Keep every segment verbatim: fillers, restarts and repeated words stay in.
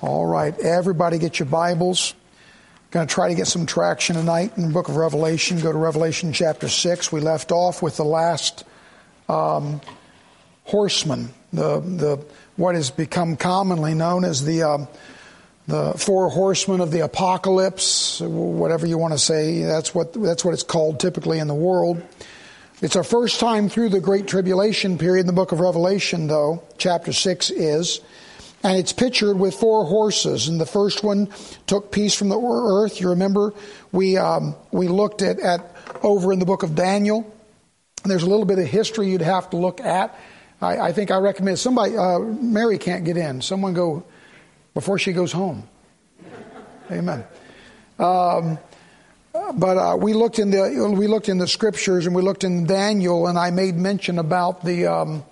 All right, everybody get your Bibles. Going to try to get some traction tonight in the book of Revelation. Go to Revelation chapter six. We left off with the last um, horseman, the the what has become commonly known as the um, the four horsemen of the apocalypse, whatever you want to say. That's what that's what it's called typically in the world. It's our first time through the Great Tribulation period in the book of Revelation, though. Chapter six is. And it's pictured with four horses. And the first one took peace from the earth. You remember we um, we looked at, at over in the book of Daniel. And there's a little bit of history you'd have to look at. I, I think I recommend somebody, uh, Mary can't get in. Someone go before she goes home. Amen. Um, but uh, we looked in the we looked in the scriptures and we looked in Daniel, and I made mention about the um,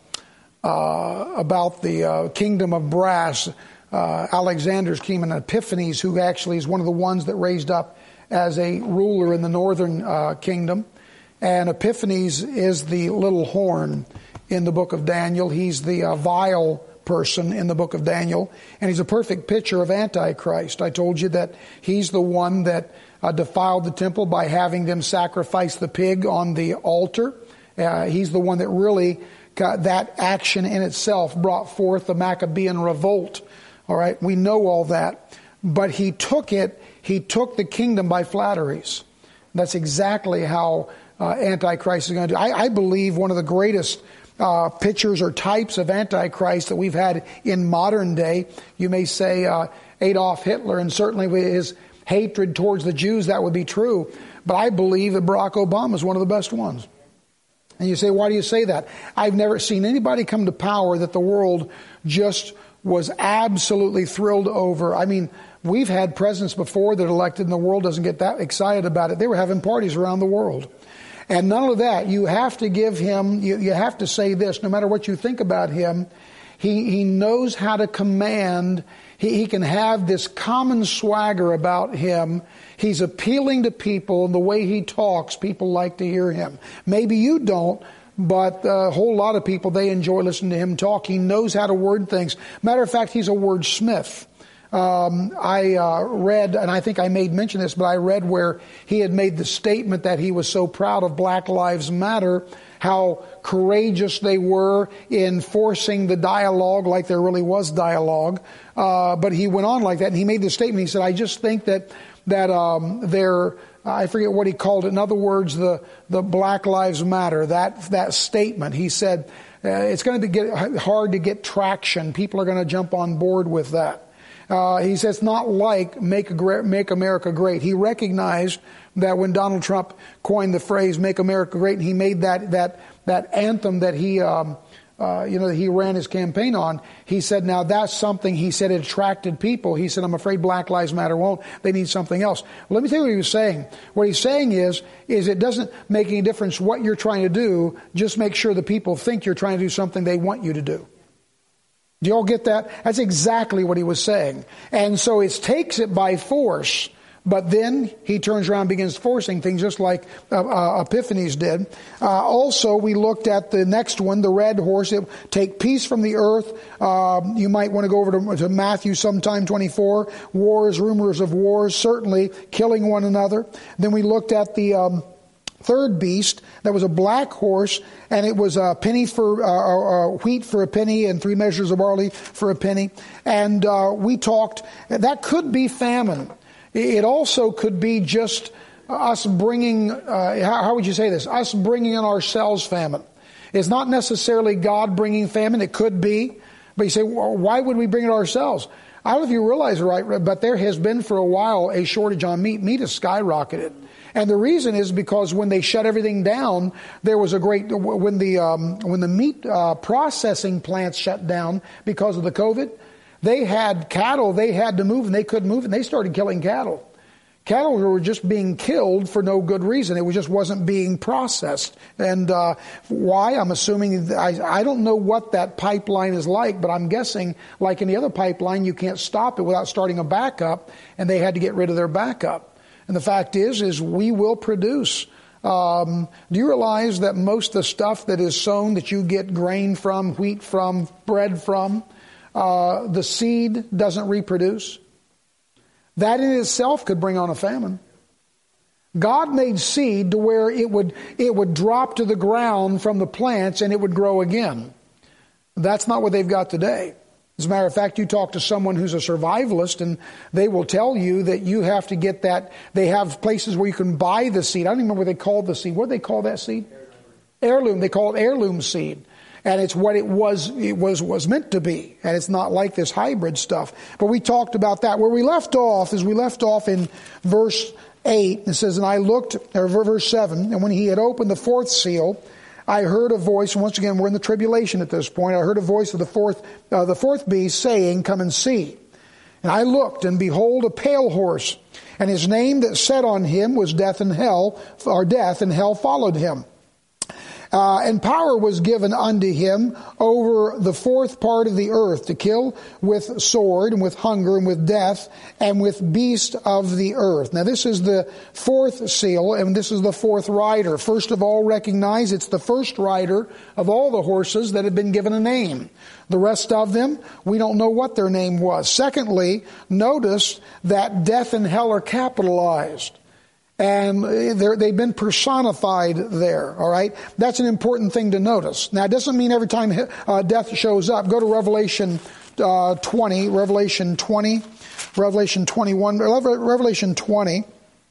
uh, about the uh, kingdom of brass, uh, Alexander's kingdom, and Epiphanes, who actually is one of the ones that raised up as a ruler in the northern uh, kingdom. And Epiphanes is the little horn in the book of Daniel. He's the uh, vile person in the book of Daniel, and he's a perfect picture of Antichrist. I told you that he's the one that uh, defiled the temple by having them sacrifice the pig on the altar. Uh, he's the one that really got that action in itself brought forth the Maccabean revolt. All right, we know all that, but he took it. He took the kingdom by flatteries. That's exactly how uh, Antichrist is going to do. I, I believe one of the greatest Uh, pictures or types of Antichrist that we've had in modern day. You may say uh, Adolf Hitler, and certainly with his hatred towards the Jews, that would be true. But I believe that Barack Obama is one of the best ones. And you say, why do you say that? I've never seen anybody come to power that the world just was absolutely thrilled over. I mean, we've had presidents before that elected and the world doesn't get that excited about it. They were having parties around the world. And none of that. You have to give him, you, you have to say this, no matter what you think about him, he, he knows how to command. He, he can have this common swagger about him. He's appealing to people, and the way he talks, people like to hear him. Maybe you don't, but a whole lot of people, they enjoy listening to him talk. He knows how to word things. Matter of fact, he's a wordsmith. Um, I uh, read, and I think I made mention of this, but I read where he had made the statement that he was so proud of Black Lives Matter, how courageous they were in forcing the dialogue like there really was dialogue. Uh, but he went on like that, and he made the statement. He said, I just think that, that um, they're, I forget what he called it. In other words, the, the Black Lives Matter, that, that statement, he said, uh, it's going to be get hard to get traction. People are going to jump on board with that. Uh, he says it's not like make, a, make America great. He recognized that when Donald Trump coined the phrase "Make America Great," and he made that that that anthem that he um, uh, you know that he ran his campaign on. He said, "Now that's something." He said it attracted people. He said, "I'm afraid Black Lives Matter won't. They need something else." Well, let me tell you what he was saying. What he's saying is, is it doesn't make any difference what you're trying to do. Just make sure the people think you're trying to do something they want you to do. Do you all get that? That's exactly what he was saying. And so it takes it by force, but then he turns around and begins forcing things just like uh, uh, Epiphanes did. Uh, also, we looked at the next one, the red horse. It, take peace from the earth. Uh, you might want to go over to, to Matthew sometime, twenty-four. Wars, rumors of wars, certainly killing one another. Then we looked at the Um, third beast, that was a black horse, and it was a penny for uh, uh, wheat for a penny and three measures of barley for a penny. And uh, we talked, that could be famine. It also could be just us bringing, uh, how, how would you say this? Us bringing in ourselves famine. It's not necessarily God bringing famine. It could be. But you say, well, why would we bring it ourselves? I don't know if you realize it, right, but there has been for a while a shortage on meat. Meat has skyrocketed. And the reason is because when they shut everything down, there was a great, when the, um, when the meat, uh, processing plants shut down because of the COVID, they had cattle, they had to move and they couldn't move and they started killing cattle. Cattle were just being killed for no good reason. It just wasn't being processed. And, uh, why? I'm assuming, I, I don't know what that pipeline is like, but I'm guessing like any other pipeline, you can't stop it without starting a backup, and they had to get rid of their backup. And the fact is, is we will produce. Um, do you realize that most of the stuff that is sown, that you get grain from, wheat from, bread from, uh, the seed doesn't reproduce, that in itself could bring on a famine. God made seed to where it would it would drop to the ground from the plants and it would grow again. That's not what they've got today. As a matter of fact, you talk to someone who's a survivalist and they will tell you that you have to get that. They have places where you can buy the seed. I don't even remember what they called the seed. What do they call that seed? Heirloom. They call it heirloom seed. And it's what it was, it was, was meant to be. And it's not like this hybrid stuff. But we talked about that. Where we left off is we left off in verse eight. It says, and I looked, or verse seven, and when he had opened the fourth seal, I heard a voice, and once again, we're in the tribulation at this point. I heard a voice of the fourth, uh, the fourth beast saying, come and see. And I looked, and behold, a pale horse, and his name that sat on him was Death and Hell, or Death, and Hell followed him. Uh, and power was given unto him over the fourth part of the earth to kill with sword and with hunger and with death and with beast of the earth. Now this is the fourth seal and this is the fourth rider. First of all, recognize it's the first rider of all the horses that have been given a name. The rest of them, we don't know what their name was. Secondly, notice that death and hell are capitalized. And they've been personified there, all right? That's an important thing to notice. Now, it doesn't mean every time uh, death shows up. Go to Revelation uh, twenty, Revelation twenty, Revelation twenty-one, Revelation twenty,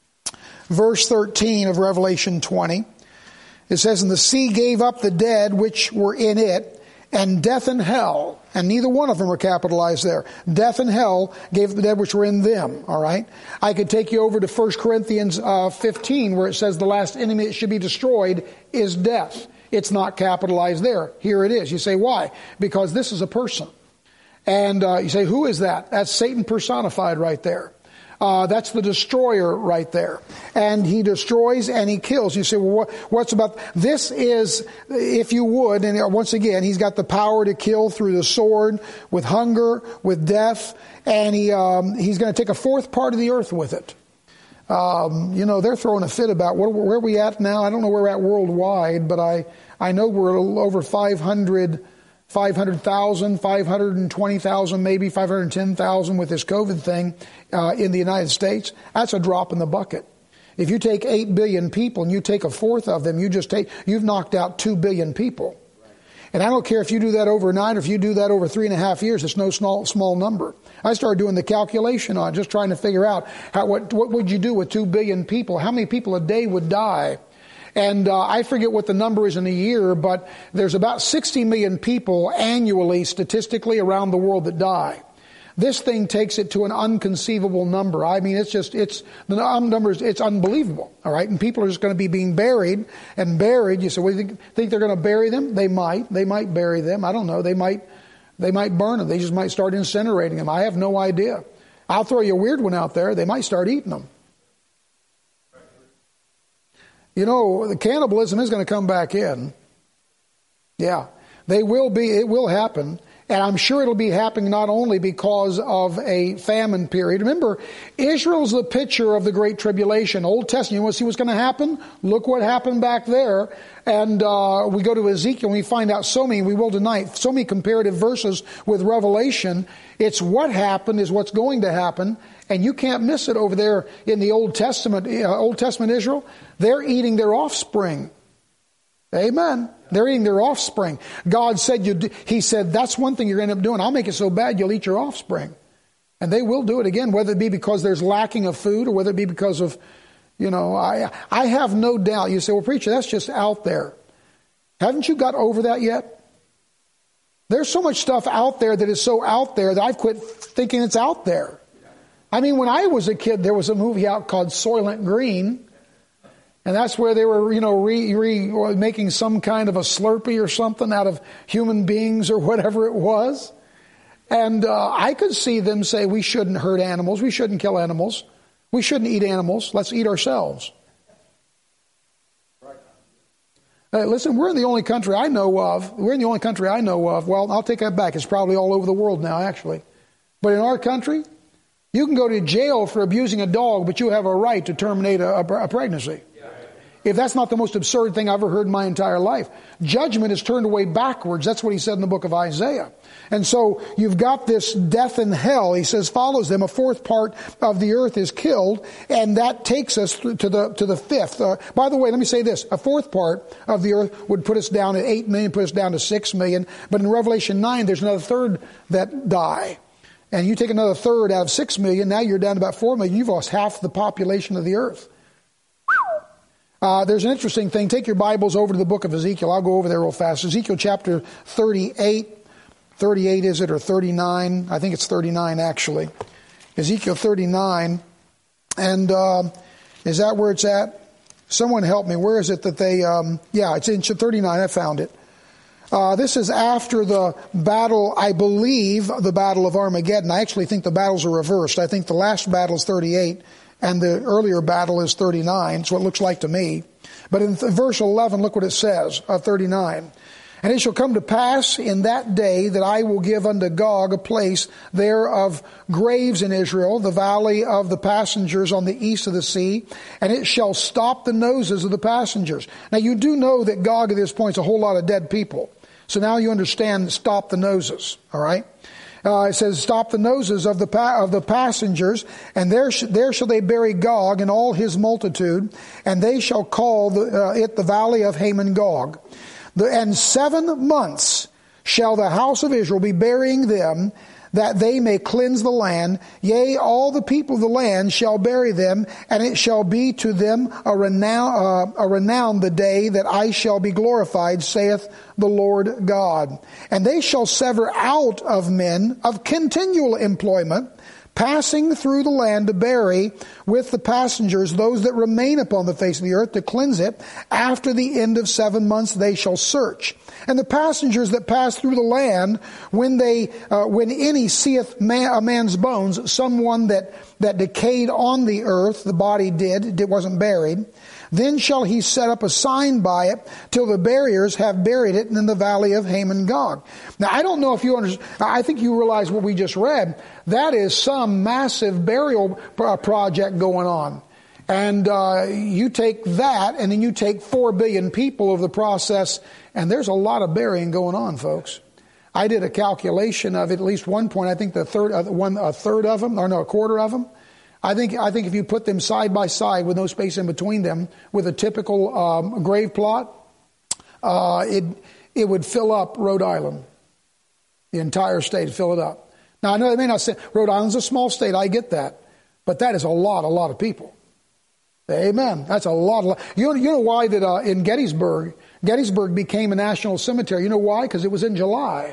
verse thirteen of Revelation twenty. It says, and the sea gave up the dead which were in it, and death and hell, and neither one of them were capitalized there. Death and hell gave the dead which were in them, all right? I could take you over to First Corinthians uh, fifteen, where it says the last enemy that should be destroyed is death. It's not capitalized there. Here it is. You say, why? Because this is a person. And uh, you say, who is that? That's Satan personified right there. Uh, that's the destroyer right there. And he destroys and he kills. You say, well, what, what's about... This is, if you would, and once again, he's got the power to kill through the sword, with hunger, with death, and he um, he's going to take a fourth part of the earth with it. Um, you know, they're throwing a fit about where, where are we at now. I don't know where we're at worldwide, but I, I know we're a little over five hundred... five hundred thousand, five hundred twenty thousand, maybe five hundred ten thousand with this COVID thing uh, in the United States. That's a drop in the bucket. If you take eight billion people and you take a fourth of them, you just take, you've knocked out two billion people. And I don't care if you do that overnight or if you do that over three and a half years, it's no small, small number. I started doing the calculation on it, just trying to figure out how, what, what would you do with two billion people? How many people a day would die? And uh, I forget what the number is in a year, but there's about sixty million people annually, statistically, around the world that die. This thing takes it to an unconceivable number. I mean, it's just, it's, the numbers, it's unbelievable, all right? And people are just going to be being buried and buried. You say, well, you think, think they're going to bury them? They might. They might bury them. I don't know. They might, they might burn them. They just might start incinerating them. I have no idea. I'll throw you a weird one out there. They might start eating them. You know, the cannibalism is going to come back in. Yeah, they will be, it will happen. And I'm sure it'll be happening not only because of a famine period. Remember, Israel's the picture of the Great Tribulation. Old Testament, you want to see what's going to happen? Look what happened back there. And uh, we go to Ezekiel and we find out so many, we will tonight, so many comparative verses with Revelation. It's what happened is what's going to happen. And you can't miss it over there in the Old Testament, uh, Old Testament Israel. They're eating their offspring. Amen. They're eating their offspring. God said, you do, He said, that's one thing you're going to end up doing. I'll make it so bad you'll eat your offspring. And they will do it again, whether it be because there's lacking of food or whether it be because of, you know, I, I have no doubt. You say, well, preacher, that's just out there. Haven't you got over that yet? There's so much stuff out there that is so out there that I've quit thinking it's out there. I mean, when I was a kid, there was a movie out called Soylent Green. And that's where they were, you know, re, re, making some kind of a Slurpee or something out of human beings or whatever it was. And uh, I could see them say we shouldn't hurt animals. We shouldn't kill animals. We shouldn't eat animals. Let's eat ourselves. Uh, listen, we're in the only country I know of. We're in the only country I know of. Well, I'll take that back. It's probably all over the world now, actually. But in our country, you can go to jail for abusing a dog, but you have a right to terminate a, a, a pregnancy. if that's not the most absurd thing I've ever heard in my entire life. Judgment is turned away backwards. That's what he said in the book of Isaiah. And so you've got this death and hell, he says, follows them. A fourth part of the earth is killed, and that takes us to the to the fifth. Uh, by the way, let me say this. A fourth part of the earth would put us down at eight million, put us down to six million. But in Revelation nine, there's another third that die. And you take another third out of six million, now you're down to about four million. You've lost half the population of the earth. Uh, there's an interesting thing. Take your Bibles over to the book of Ezekiel. I'll go over there real fast. Ezekiel chapter thirty-eight. thirty-eight is it, or thirty-nine? I think it's thirty-nine actually. Ezekiel thirty-nine. And uh, is that where it's at? Someone help me. Where is it that they... Um, yeah, it's in thirty-nine. I found it. Uh, this is after the battle, I believe, the battle of Armageddon. I actually think the battles are reversed. I think the last battle is thirty-eight. And the earlier battle is thirty-nine. It's what it looks like to me. But in th- verse eleven, look what it says, uh, thirty-nine. And it shall come to pass in that day that I will give unto Gog a place there of graves in Israel, the valley of the passengers on the east of the sea, and it shall stop the noses of the passengers. Now you do know that Gog at this point is a whole lot of dead people. So now you understand stop the noses, all right? Uh, it says, stop the noses of the pa- of the passengers, and there sh- there shall they bury Gog and all his multitude, and they shall call the, uh, it the valley of Haman Gog. The, and seven months shall the house of Israel be burying them, that they may cleanse the land. Yea, all the people of the land shall bury them, and it shall be to them a renown, uh, a renown the day that I shall be glorified, saith the Lord God. And they shall sever out of men of continual employment, passing through the land to bury with the passengers those that remain upon the face of the earth, to cleanse it. After the end of seven months they shall search. And the passengers that pass through the land, when they, uh, when any seeth man, a man's bones, someone that, that decayed on the earth, the body did, it wasn't buried, then shall he set up a sign by it till the buriers have buried it in the valley of Haman Gog. Now, I don't know if you understand. I think you realize what we just read. That is some massive burial project going on. And uh, you take that, and then you take four billion people of the process, and there's a lot of burying going on, folks. I did a calculation of at least one point. I think the third, uh, one a third of them, or no, a quarter of them. I think I think if you put them side by side with no space in between them, with a typical um, grave plot, uh, it it would fill up Rhode Island, the entire state, fill it up. Now I know they may not say Rhode Island's a small state. I get that, but that is a lot, a lot of people. Amen. That's a lot. lot. You know, you know why that uh, in Gettysburg, Gettysburg became a national cemetery. You know why? Because it was in July,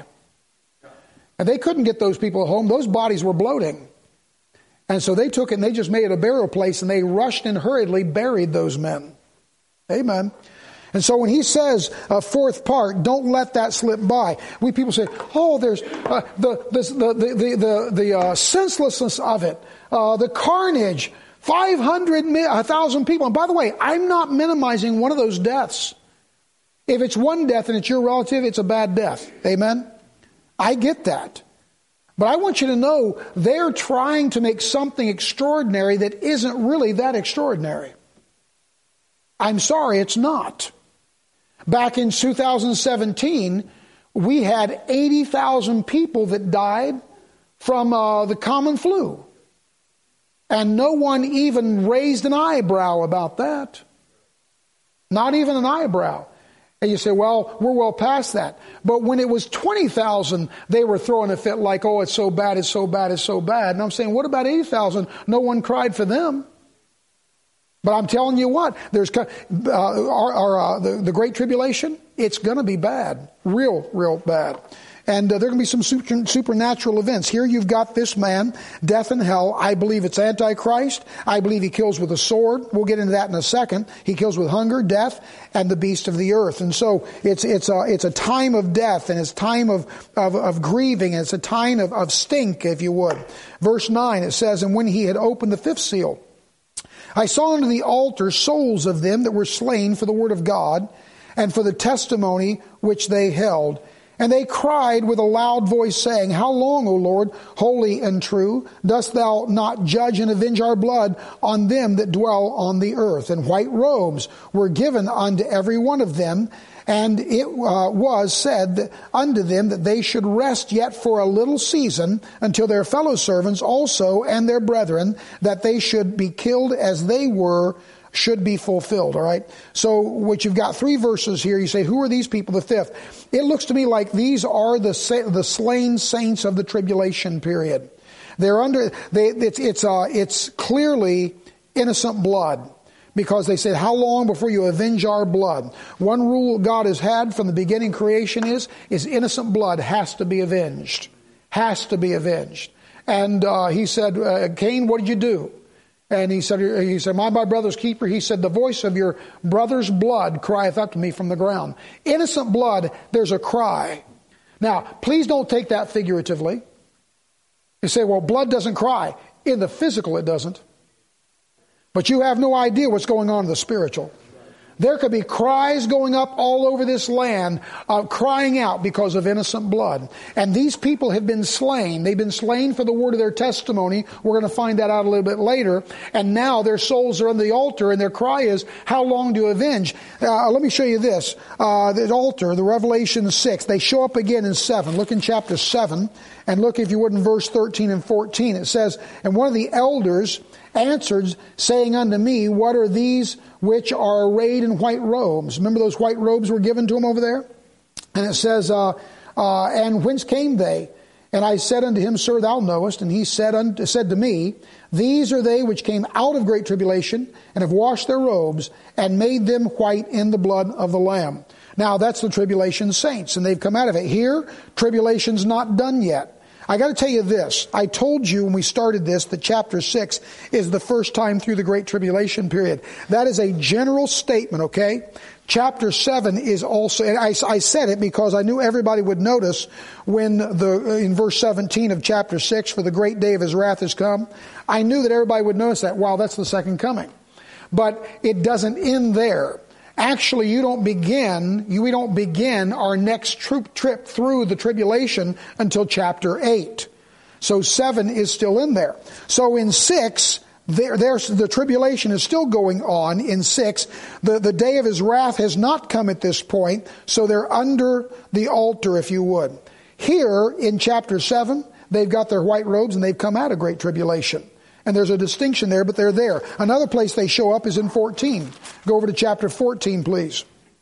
and they couldn't get those people home. Those bodies were bloating. And so they took it and they just made it a burial place, and they rushed and hurriedly buried those men. Amen. And so when he says a fourth part, don't let that slip by. We people say, oh, there's uh, the, the, the, the, the, the uh, senselessness of it, uh, the carnage, five hundred, one thousand people. And by the way, I'm not minimizing one of those deaths. If it's one death and it's your relative, it's a bad death. Amen. I get that. But I want you to know they're trying to make something extraordinary that isn't really that extraordinary. I'm sorry, it's not. Back in two thousand seventeen, we had eighty thousand people that died from uh, the common flu. And no one even raised an eyebrow about that. Not even an eyebrow. And you say, well, we're well past that. But when it was twenty thousand, they were throwing a fit like, oh, it's so bad, it's so bad, it's so bad. And I'm saying, what about eighty thousand? No one cried for them. But I'm telling you what, there's uh, our, our, uh, the, the Great Tribulation, it's going to be bad. Real, real bad. And uh, there are going to be some super, supernatural events. Here you've got this man, death and hell. I believe it's Antichrist. I believe he kills with a sword. We'll get into that in a second. He kills with hunger, death, and the beast of the earth. And so it's it's a, it's a time of death, and it's time of, of, of grieving, and it's a time of, of stink, if you would. Verse nine, it says, and when he had opened the fifth seal, I saw under the altar souls of them that were slain for the word of God and for the testimony which they held. And they cried with a loud voice, saying, How long, O Lord, holy and true, dost thou not judge and avenge our blood on them that dwell on the earth? And white robes were given unto every one of them, and it uh, was said unto them that they should rest yet for a little season until their fellow servants also and their brethren, that they should be killed as they were, should be fulfilled. All right. So what you've got three verses here. You say, who are these people? The fifth. It looks to me like these are the the slain saints of the tribulation period. They're under. They it's it's uh it's clearly innocent blood, because they said, how long before you avenge our blood? One rule God has had from the beginning creation is is innocent blood has to be avenged, has to be avenged. And uh, he said, uh, Cain, what did you do? And he said, he said, my, my brother's keeper. He said, the voice of your brother's blood crieth up to me from the ground. Innocent blood, there's a cry. Now, please don't take that figuratively. You say, well, blood doesn't cry. In the physical, it doesn't. But you have no idea what's going on in the spiritual. There could be cries going up all over this land, uh, crying out because of innocent blood. And these people have been slain. They've been slain for the word of their testimony. We're going to find that out a little bit later. And now their souls are on the altar, and their cry is, how long to avenge? Uh, let me show you this. Uh, the altar, the Revelation six, they show up again in seven. Look in chapter seven, and look, if you would, in verse thirteen and fourteen. It says, and one of the elders answered, saying unto me, what are these which are arrayed in white robes? Remember those white robes were given to him over there? And it says, uh, uh, and whence came they? And I said unto him, Sir, thou knowest. And he said unto, said to me, these are they which came out of great tribulation, and have washed their robes, and made them white in the blood of the Lamb. Now that's the tribulation saints, and they've come out of it. Here, tribulation's not done yet. I got to tell you this. I told you when we started this that chapter six is the first time through the Great Tribulation period. That is a general statement, okay? Chapter seven is also, and I, I said it because I knew everybody would notice when the, in verse seventeen of chapter six, for the great day of his wrath has come. I knew that everybody would notice that. Wow, that's the second coming. But it doesn't end there. Actually, you don't begin, you, we don't begin our next troop trip through the tribulation until chapter eight. So seven is still in there. So in six, there, there's, the tribulation is still going on in six. The, the day of his wrath has not come at this point, so they're under the altar, if you would. Here in chapter seven, they've got their white robes and they've come out of great tribulation. And there's a distinction there, but they're there. Another place they show up is in fourteen. Go over to chapter fourteen, please.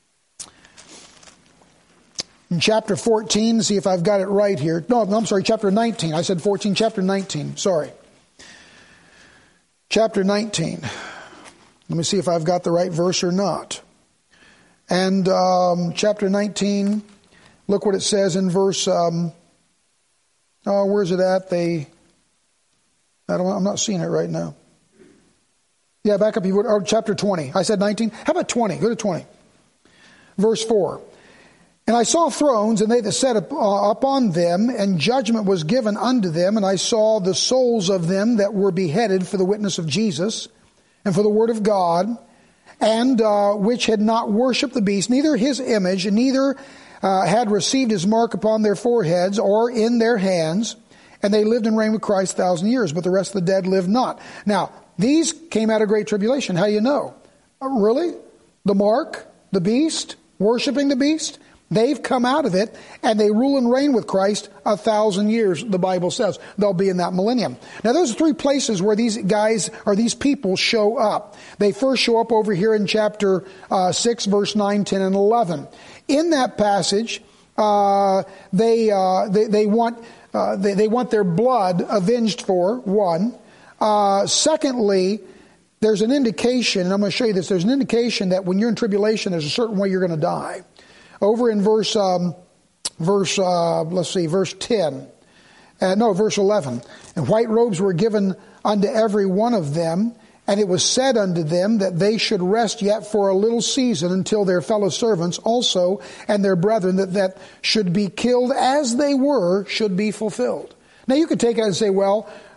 In chapter fourteen, see if I've got it right here. No, I'm sorry, chapter nineteen. I said fourteen, chapter nineteen. Sorry. Chapter nineteen. Let me see if I've got the right verse or not. And um, chapter nineteen, look what it says in verse... Um, oh, where's it at? They... I don't, I'm not seeing it right now. Yeah, back up. You would, or chapter twenty. I said nineteen. How about twenty? Go to twenty. Verse four. And I saw thrones, and they that sat up, uh, upon them, and judgment was given unto them. And I saw the souls of them that were beheaded for the witness of Jesus, and for the word of God, and uh, which had not worshipped the beast, neither his image, and neither uh, had received his mark upon their foreheads or in their hands. And they lived and reigned with Christ a thousand years, but the rest of the dead lived not. Now, these came out of great tribulation. How do you know? Uh, really? The mark, the beast, worshiping the beast? They've come out of it, and they rule and reign with Christ a thousand years, the Bible says. They'll be in that millennium. Now, those are three places where these guys, or these people, show up. They first show up over here in chapter uh, six, verse nine, ten, and eleven. In that passage, uh, they, uh, they, they want... Uh, they, they want their blood avenged for, one. Uh, secondly, there's an indication, and I'm going to show you this, there's an indication that when you're in tribulation, there's a certain way you're going to die. Over in verse, um, verse, uh, let's see, verse ten. Uh, no, verse eleven. And white robes were given unto every one of them, and it was said unto them that they should rest yet for a little season until their fellow servants also and their brethren that, that should be killed as they were should be fulfilled. Now you could take it and say, well,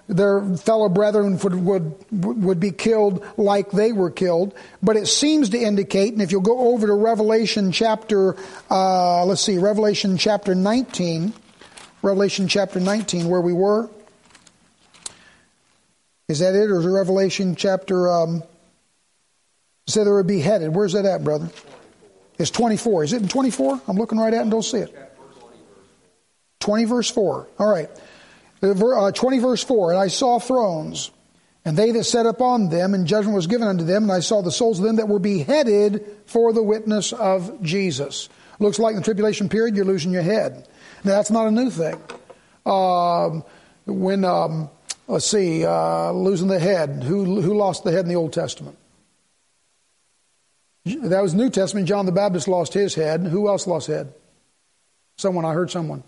their fellow brethren would, would, would be killed like they were killed. But it seems to indicate, and if you'll go over to Revelation chapter, uh, let's see, Revelation chapter nineteen, Revelation chapter nineteen, where we were. Is that it, or is it Revelation chapter, um, say they were beheaded. Where's that at, brother? It's twenty-four. Is it in twenty-four? I'm looking right at it and don't see it. twenty verse four. All right. Uh, twenty verse four. And I saw thrones, and they that sat upon them, and judgment was given unto them, and I saw the souls of them that were beheaded for the witness of Jesus. Looks like in the tribulation period you're losing your head. Now that's not a new thing. Um, when, um, let's see, uh, losing the head. Who, who lost the head in the Old Testament? That was New Testament. John the Baptist lost his head. Who else lost head? Someone, I heard someone.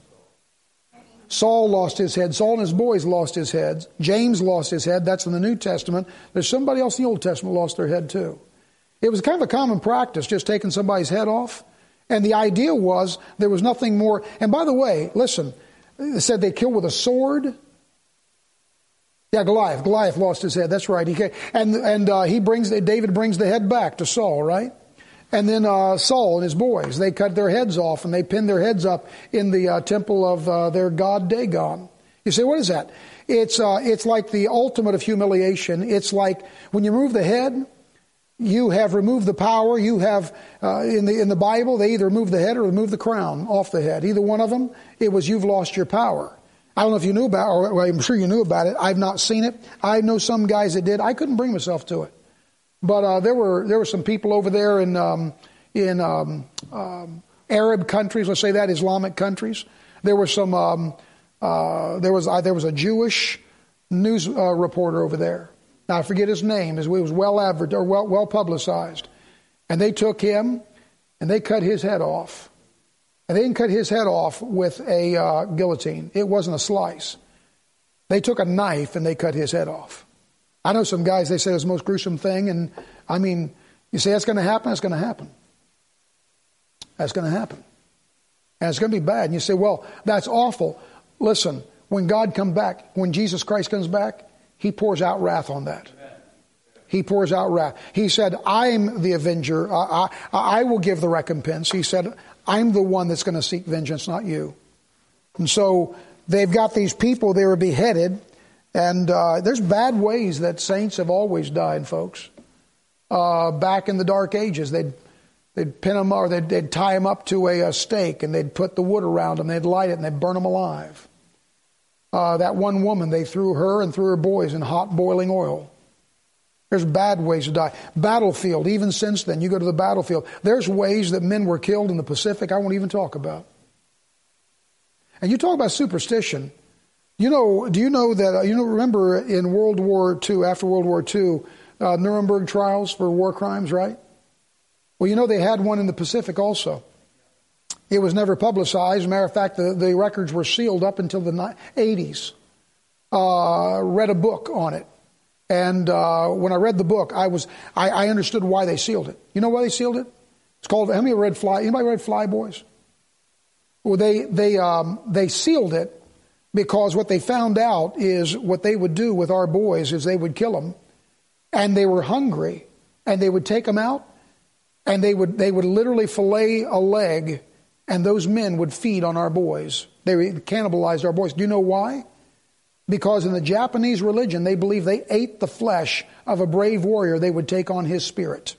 Saul lost his head. Saul and his boys lost his heads. James lost his head. That's in the New Testament. There's somebody else in the Old Testament lost their head too. It was kind of a common practice, just taking somebody's head off. And the idea was there was nothing more. And by the way, listen, it said they killed with a sword. Yeah, Goliath. Goliath lost his head. That's right. He came, and and uh, he brings David brings the head back to Saul, right? And then uh, Saul and his boys, they cut their heads off and they pinned their heads up in the uh, temple of uh, their god Dagon. You say, what is that? It's uh, it's like the ultimate of humiliation. It's like when you remove the head, you have removed the power. You have uh, in the in the Bible, they either remove the head or remove the crown off the head. Either one of them, it was you've lost your power. I don't know if you knew about, or well, I'm sure you knew about it. I've not seen it. I know some guys that did. I couldn't bring myself to it. But uh, there were there were some people over there in um, in um, um, Arab countries, let's say that, Islamic countries. There were some. Um, uh, there was uh, there was a Jewish news uh, reporter over there. Now I forget his name. It was well advertised or well well publicized, and they took him and they cut his head off. And they didn't cut his head off with a uh, guillotine. It wasn't a slice. They took a knife and they cut his head off. I know some guys, they say it's the most gruesome thing. And I mean, you say that's going to happen? That's going to happen. That's going to happen. And it's going to be bad. And you say, well, that's awful. Listen, when God comes back, when Jesus Christ comes back, He pours out wrath on that. He pours out wrath. He said, I'm the avenger. I, I, I will give the recompense. He said, I'm the one that's going to seek vengeance, not you. And so they've got these people, they were beheaded. And uh, there's bad ways that saints have always died, folks. Uh, back in the dark ages, they'd, they'd pin them or they'd, they'd tie them up to a, a stake and they'd put the wood around them, they'd light it and they'd burn them alive. Uh, that one woman, they threw her and threw her boys in hot boiling oil. There's bad ways to die. Battlefield, even since then, you go to the battlefield. There's ways that men were killed in the Pacific I won't even talk about. And you talk about superstition. You know, do you know that, uh, you know, remember in World War Two, after World War Two, uh, Nuremberg trials for war crimes, right? Well, you know, they had one in the Pacific also. It was never publicized. As a matter of fact, the, the records were sealed up until the eighties. Uh, read a book on it. And uh, when I read the book, I was I, I understood why they sealed it. You know why they sealed it? It's called, how many read Fly? Anybody read Fly Boys? Well, they they um, they sealed it because what they found out is what they would do with our boys is they would kill them, and they were hungry, and they would take them out, and they would they would literally fillet a leg, and those men would feed on our boys. They cannibalized our boys. Do you know why? Because in the Japanese religion, they believe they ate the flesh of a brave warrior, they would take on his spirit.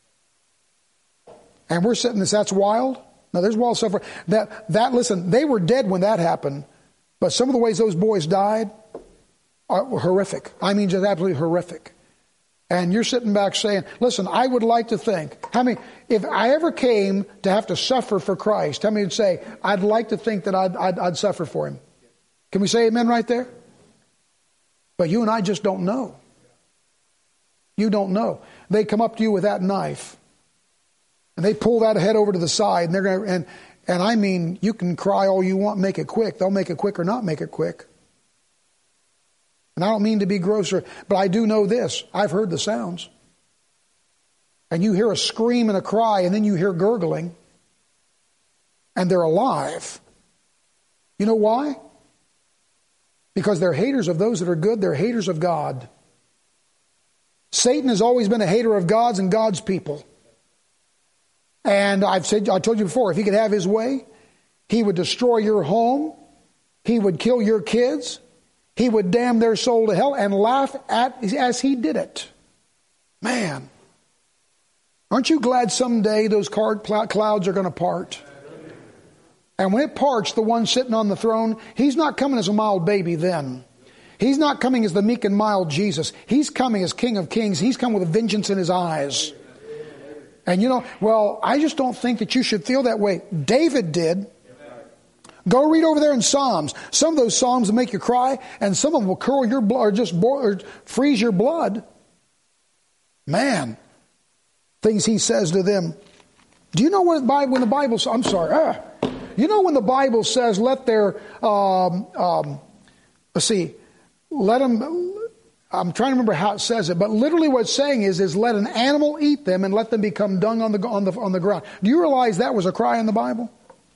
And we're sitting this, that's wild? No, there's wild stuff. That, that, listen, they were dead when that happened, but some of the ways those boys died are horrific. I mean, just absolutely horrific. And you're sitting back saying, listen, I would like to think, how many, if I ever came to have to suffer for Christ, how many would say, I'd like to think that I'd, I'd, I'd suffer for Him? Can we say amen right there? But you and I just don't know. You don't know. They come up to you with that knife, and they pull that head over to the side, and they're going to, and and I mean, you can cry all you want, make it quick. They'll make it quick or not make it quick. And I don't mean to be grosser, but I do know this. I've heard the sounds. And you hear a scream and a cry, and then you hear gurgling, and they're alive. You know why? Because they're haters of those that are good. They're haters of God. Satan has always been a hater of God's and God's people. And I've said, I told you before, if he could have his way, he would destroy your home. He would kill your kids. He would damn their soul to hell and laugh at as he did it. Man, aren't you glad someday those clouds are going to part? And when it parts, the one sitting on the throne, he's not coming as a mild baby then. He's not coming as the meek and mild Jesus. He's coming as King of Kings. He's come with a vengeance in his eyes. And you know, well, I just don't think that you should feel that way. David did. Go read over there in Psalms. Some of those Psalms will make you cry, and some of them will curl your blood, or just boil, or freeze your blood. Man, things he says to them. Do you know what when the Bible? I'm sorry. Ah, you know when the Bible says, "Let their," um, um, let's see, let them. I'm trying to remember how it says it, but literally what it's saying is, is let an animal eat them and let them become dung on the on the on the ground. Do you realize that was a cry in the Bible?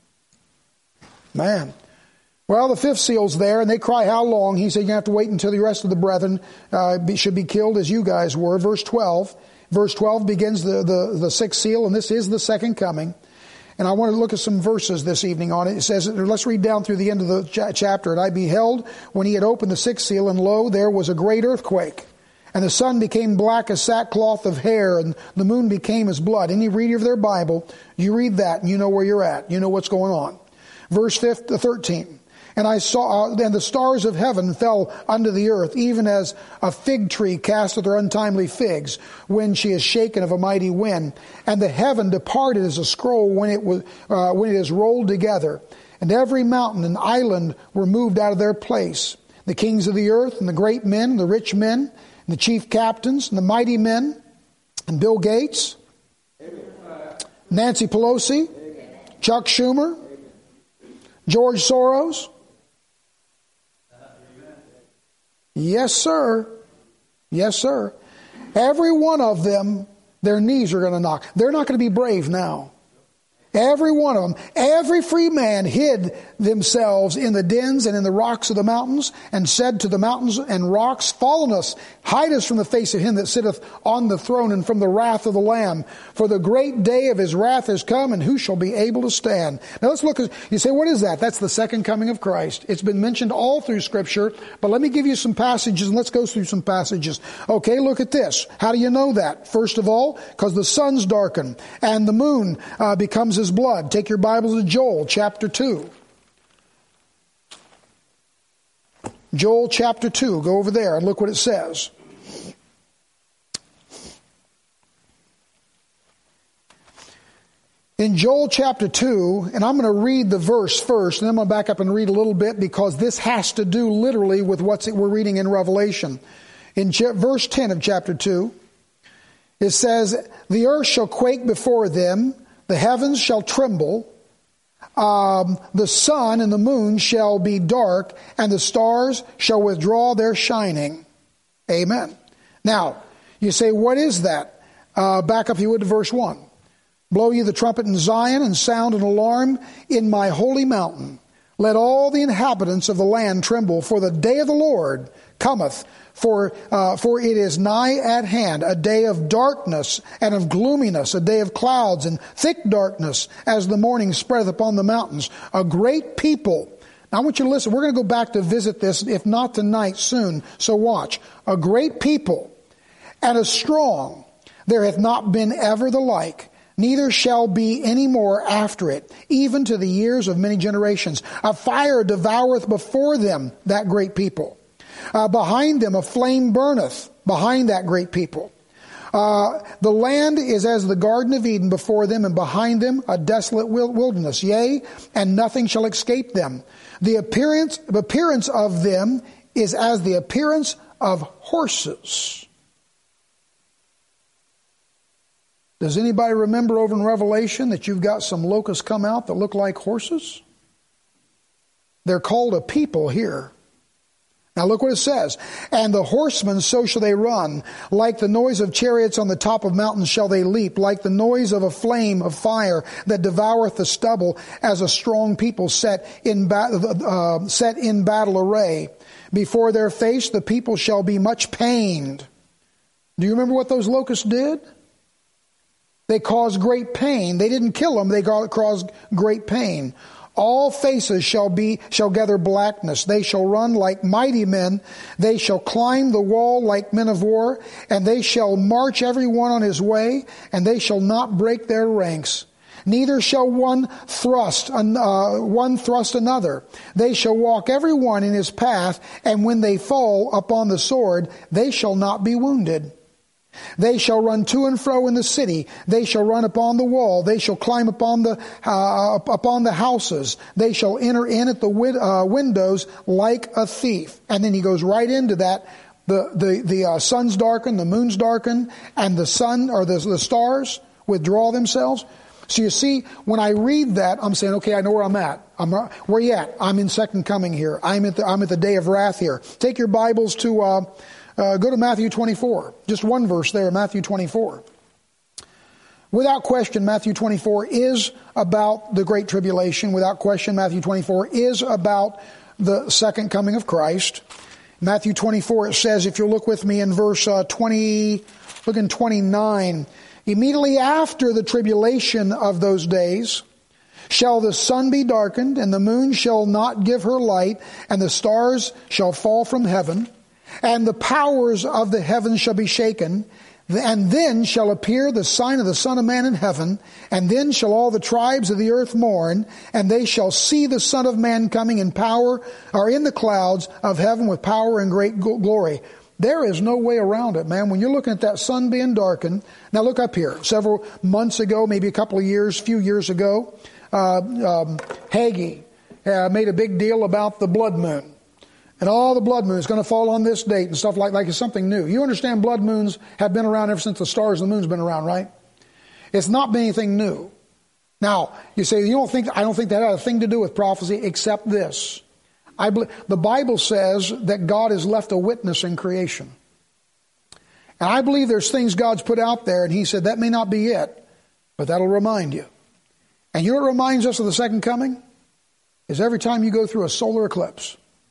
Man. Well, the fifth seal's there, and they cry, how long? He said, you have to wait until the rest of the brethren uh, be, should be killed as you guys were. Verse twelve. Verse twelve begins the, the, the sixth seal, and this is the second coming. And I want to look at some verses this evening on it. It says, let's read down through the end of the ch- chapter. And I beheld when he had opened the sixth seal, and lo, there was a great earthquake. And the sun became black as sackcloth of hair, and the moon became as blood. Any reader of their Bible, you read that, and you know where you're at. You know what's going on. Verse thirteen. And I saw, and the stars of heaven fell unto the earth, even as a fig tree casteth her untimely figs, when she is shaken of a mighty wind. And the heaven departed as a scroll when it was uh, when it is rolled together. And every mountain and island were moved out of their place. The kings of the earth, and the great men, and the rich men, and the chief captains, and the mighty men, and Bill Gates, Nancy Pelosi, Chuck Schumer, George Soros. Yes, sir. Yes, sir. Every one of them, their knees are going to knock. They're not going to be brave now. Every one of them. Every free man hid themselves in the dens and in the rocks of the mountains, and said to the mountains and rocks, fall on us, hide us from the face of him that sitteth on the throne and from the wrath of the Lamb. For the great day of his wrath is come, and who shall be able to stand? Now let's look at, you say, what is that? That's the second coming of Christ. It's been mentioned all through Scripture, but let me give you some passages, and let's go through some passages. Okay, look at this. How do you know that? First of all, because the sun's darkened, and the moon uh, becomes as blood. Take your Bibles to Joel chapter two. Joel chapter two. Go over there and look what it says. In Joel chapter two, and I'm going to read the verse first, and then I'm going to back up and read a little bit, because this has to do literally with what we're reading in Revelation. In verse ten of chapter two, it says, the earth shall quake before them, the heavens shall tremble, um, the sun and the moon shall be dark, and the stars shall withdraw their shining. Amen. Now, you say, what is that? Uh, back up, if you would, to verse one. Blow ye the trumpet in Zion, and sound an alarm in my holy mountain. Let all the inhabitants of the land tremble, for the day of the Lord cometh. For uh, for it is nigh at hand, a day of darkness and of gloominess, a day of clouds and thick darkness, as the morning spreadeth upon the mountains. A great people. Now I want you to listen. We're going to go back to visit this, if not tonight, soon. So watch. A great people and a strong. There hath not been ever the like. Neither shall be any more after it, even to the years of many generations. A fire devoureth before them, that great people. Uh, behind them a flame burneth, behind that great people. Uh, the land is as the Garden of Eden before them, and behind them a desolate wilderness. Yea, and nothing shall escape them. The appearance, the appearance of them is as the appearance of horses. Does anybody remember over in Revelation that you've got some locusts come out that look like horses? They're called a people here. Now look what it says. And the horsemen, so shall they run. Like the noise of chariots on the top of mountains shall they leap. Like the noise of a flame of fire that devoureth the stubble, as a strong people set in, ba- uh, set in battle array. Before their face the people shall be much pained. Do you remember what those locusts did? They caused great pain. They didn't kill them, they caused great pain. All faces shall be shall gather blackness. They shall run like mighty men. They shall climb the wall like men of war. And they shall march every one on his way. And they shall not break their ranks. Neither shall one thrust uh, one thrust another. They shall walk every one in his path. And when they fall upon the sword, they shall not be wounded. They shall run to and fro in the city. They shall run upon the wall. They shall climb upon the uh, upon the houses. They shall enter in at the win- uh, windows like a thief. And then he goes right into that. The the the uh, sun's darkened, the moon's darkened, and the sun or the the stars withdraw themselves. So you see, when I read that, I'm saying, okay, I know where I'm at. I'm where you at? I'm in second coming here. I'm at the I'm at the day of wrath here. Take your Bibles to. Uh, Uh, go to Matthew twenty-four. Just one verse there, Matthew twenty-four. Without question, Matthew twenty-four is about the Great Tribulation. Without question, Matthew twenty-four is about the second coming of Christ. Matthew twenty-four, it says, if you'll look with me in verse uh, twenty, look in twenty-nine. Immediately after the tribulation of those days, shall the sun be darkened, and the moon shall not give her light, and the stars shall fall from heaven, and the powers of the heavens shall be shaken. And then shall appear the sign of the Son of Man in heaven. And then shall all the tribes of the earth mourn. And they shall see the Son of Man coming in power, or in the clouds of heaven with power and great glory. There is no way around it, man. When you're looking at that sun being darkened. Now look up here. Several months ago, maybe a couple of years, few years ago, uh, um, Hagee uh, made a big deal about the blood moon. And all the blood moons going to fall on this date and stuff like like it's something new. You understand blood moons have been around ever since the stars and the moon's been around, right? It's not been anything new. Now, you say, you don't think, I don't think that had a thing to do with prophecy except this. I believe, the Bible says that God has left a witness in creation. And I believe there's things God's put out there, and he said that may not be it, but that'll remind you. And you know what reminds us of the second coming? Is every time you go through a solar eclipse.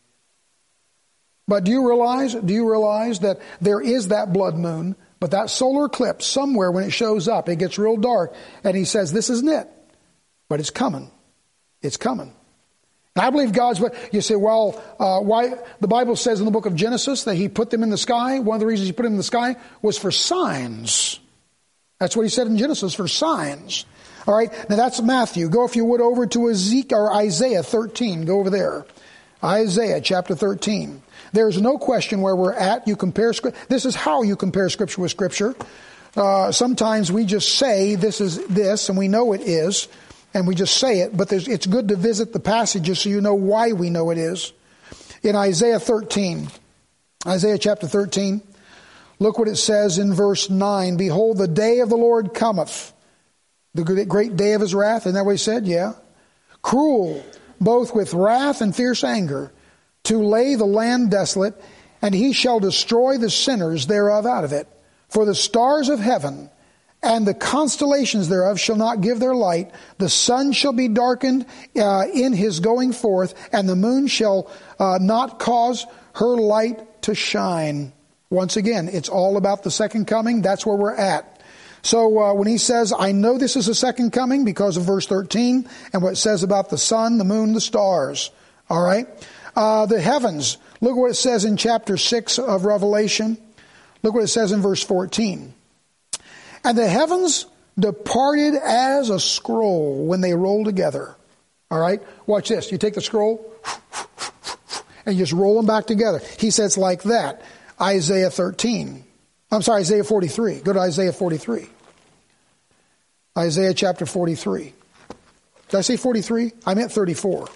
But do you realize, do you realize that there is that blood moon, but that solar eclipse, somewhere when it shows up, it gets real dark, and he says, this isn't it, but it's coming. It's coming. And I believe God's, you say, well, uh, why, the Bible says in the book of Genesis that he put them in the sky. One of the reasons he put them in the sky was for signs. That's what he said in Genesis, for signs. All right, now that's Matthew. Go, if you would, over to Ezekiel, or Isaiah thirteen. Go over there. Isaiah chapter thirteen. There's no question where we're at. You compare, this is how you compare Scripture with Scripture. Uh, sometimes we just say this is this, and we know it is, and we just say it, but there's, it's good to visit the passages so you know why we know it is. In Isaiah thirteen, Isaiah chapter thirteen, look what it says in verse nine. Behold, the day of the Lord cometh, the great day of his wrath. Isn't that what he said? Yeah. Cruel, both with wrath and fierce anger, to lay the land desolate, and he shall destroy the sinners thereof out of it. For the stars of heaven and the constellations thereof shall not give their light. The sun shall be darkened uh, in his going forth, and the moon shall uh, not cause her light to shine. Once again, it's all about the second coming. That's where we're at. So uh, when he says, I know this is a second coming because of verse thirteen and what it says about the sun, the moon, the stars. All right. Uh, the heavens. Look what it says in chapter six of Revelation. Look what it says in verse fourteen. And the heavens departed as a scroll when they roll together. All right. Watch this. You take the scroll and you just roll them back together. He says like that. Isaiah thirteen. I'm sorry, Isaiah forty-three. Go to Isaiah forty-three. Isaiah chapter forty-three. Did I say forty-three? I meant thirty-four.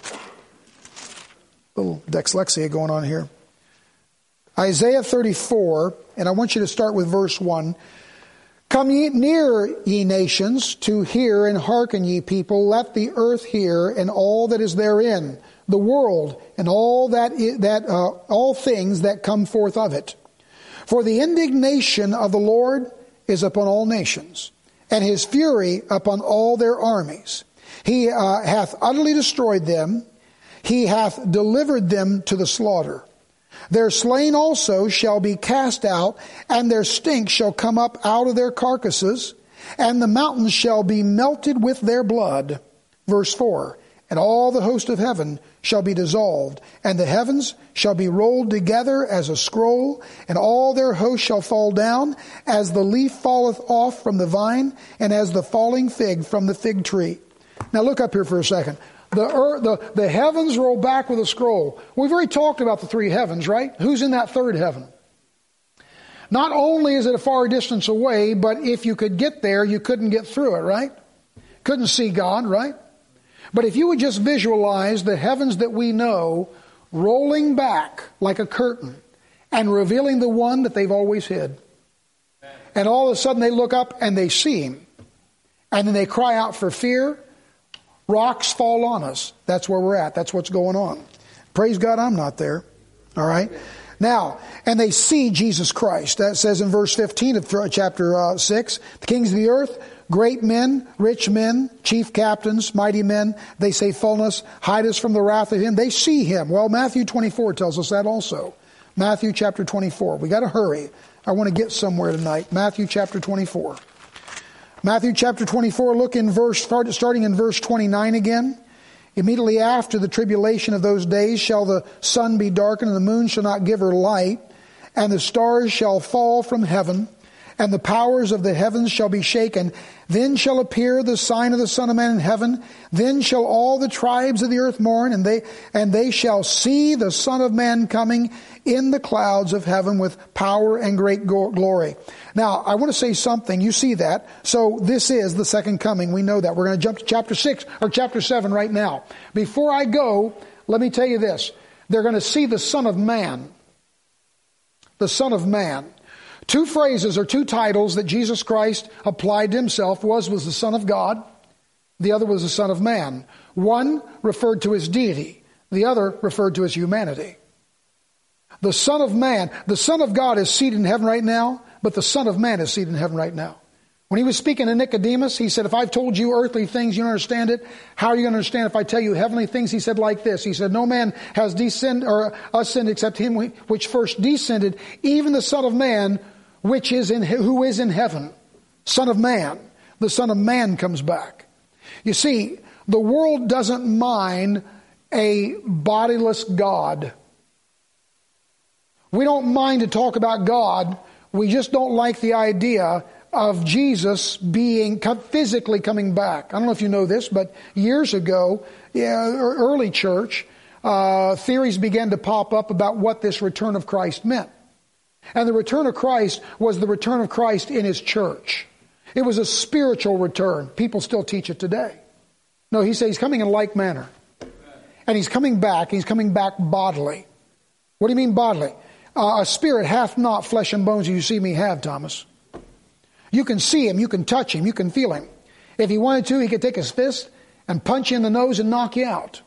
Little dyslexia going on here. Isaiah thirty-four, and I want you to start with verse one. Come ye near, ye nations, to hear, and hearken, ye people. Let the earth hear, and all that is therein, the world, and all that that uh, all things that come forth of it. For the indignation of the Lord is upon all nations, and his fury upon all their armies. He uh, hath utterly destroyed them. He hath delivered them to the slaughter. Their slain also shall be cast out, and their stink shall come up out of their carcasses, and the mountains shall be melted with their blood. Verse four, and all the host of heaven shall be dissolved, and the heavens shall be rolled together as a scroll, and all their host shall fall down, as the leaf falleth off from the vine, and as the falling fig from the fig tree. Now look up here for a second. The, earth, the, the heavens roll back with a scroll. We've already talked about the three heavens, right? Who's in that third heaven? Not only is it a far distance away, but if you could get there, you couldn't get through it, right? Couldn't see God, right? But if you would just visualize the heavens that we know rolling back like a curtain and revealing the one that they've always hid. And all of a sudden they look up and they see him. And then they cry out for fear. Rocks fall on us. That's where we're at. That's what's going on. Praise God, I'm not there. All right. Now, and they see Jesus Christ. That says in verse fifteen of chapter uh, six, the kings of the earth, great men, rich men, chief captains, mighty men, they say, fullness, hide us from the wrath of him. They see him. Well, Matthew twenty-four tells us that also. Matthew chapter twenty-four. We got to hurry. I want to get somewhere tonight. Matthew chapter twenty-four. Matthew chapter twenty-four, look in verse, starting in verse twenty-nine again. Immediately after the tribulation of those days shall the sun be darkened, and the moon shall not give her light, and the stars shall fall from heaven, and the powers of the heavens shall be shaken. Then shall appear the sign of the Son of Man in heaven. Then shall all the tribes of the earth mourn, and they and they shall see the Son of Man coming in the clouds of heaven with power and great glory. Now, I want to say something. You see that. So this is the second coming. We know that. We're going to jump to chapter six or chapter seven right now. Before I go, let me tell you this. They're going to see the Son of Man. The Son of Man. Two phrases or two titles that Jesus Christ applied to himself was, was the Son of God. The other was the Son of Man. One referred to his deity. The other referred to his humanity. The Son of Man, the Son of God is seated in heaven right now, but the Son of Man is seated in heaven right now. When he was speaking to Nicodemus, he said, if I've told you earthly things, you don't understand it. How are you going to understand if I tell you heavenly things? He said like this. He said, no man has descended or ascended except him which first descended, even the Son of Man, which is in, who is in heaven. Son of Man. The Son of Man comes back. You see, the world doesn't mind a bodiless God. We don't mind to talk about God. We just don't like the idea of Jesus being physically coming back. I don't know if you know this, but years ago, yeah, early church, uh, theories began to pop up about what this return of Christ meant. And the return of Christ was the return of Christ in his church. It was a spiritual return. People still teach it today. No, he says he's coming in like manner. And he's coming back. He's coming back bodily. What do you mean bodily? Uh, a spirit hath not flesh and bones as you see me have, Thomas. You can see him. You can touch him. You can feel him. If he wanted to, he could take his fist and punch you in the nose and knock you out.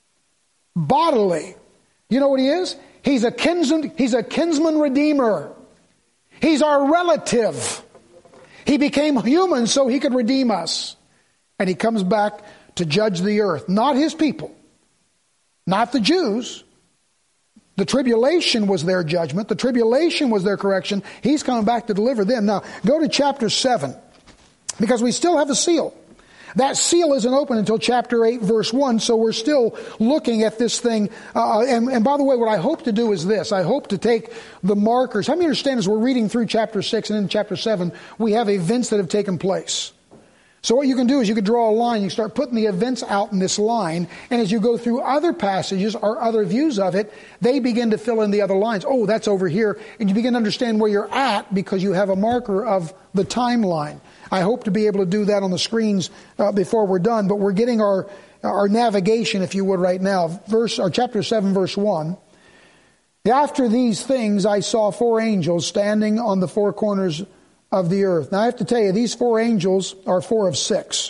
Bodily. You know what he is? He's a kinsman, he's a kinsman redeemer. He's our relative. He became human so he could redeem us. And he comes back to judge the earth. Not his people. Not the Jews. The tribulation was their judgment. The tribulation was their correction. He's coming back to deliver them. Now, go to chapter seven. Because we still have a seal. That seal isn't open until chapter eight, verse one, so we're still looking at this thing. Uh, and, and by the way, what I hope to do is this. I hope to take the markers. How many understand as we're reading through chapter six and in chapter seven, we have events that have taken place. So what you can do is you can draw a line. You start putting the events out in this line. And as you go through other passages or other views of it, they begin to fill in the other lines. Oh, that's over here. And you begin to understand where you're at because you have a marker of the timeline. I hope to be able to do that on the screens uh, before we're done. But we're getting our our navigation, if you would, right now. Verse, or chapter seven, verse one. After these things, I saw four angels standing on the four corners of the earth. Now, I have to tell you, these four angels are four of six.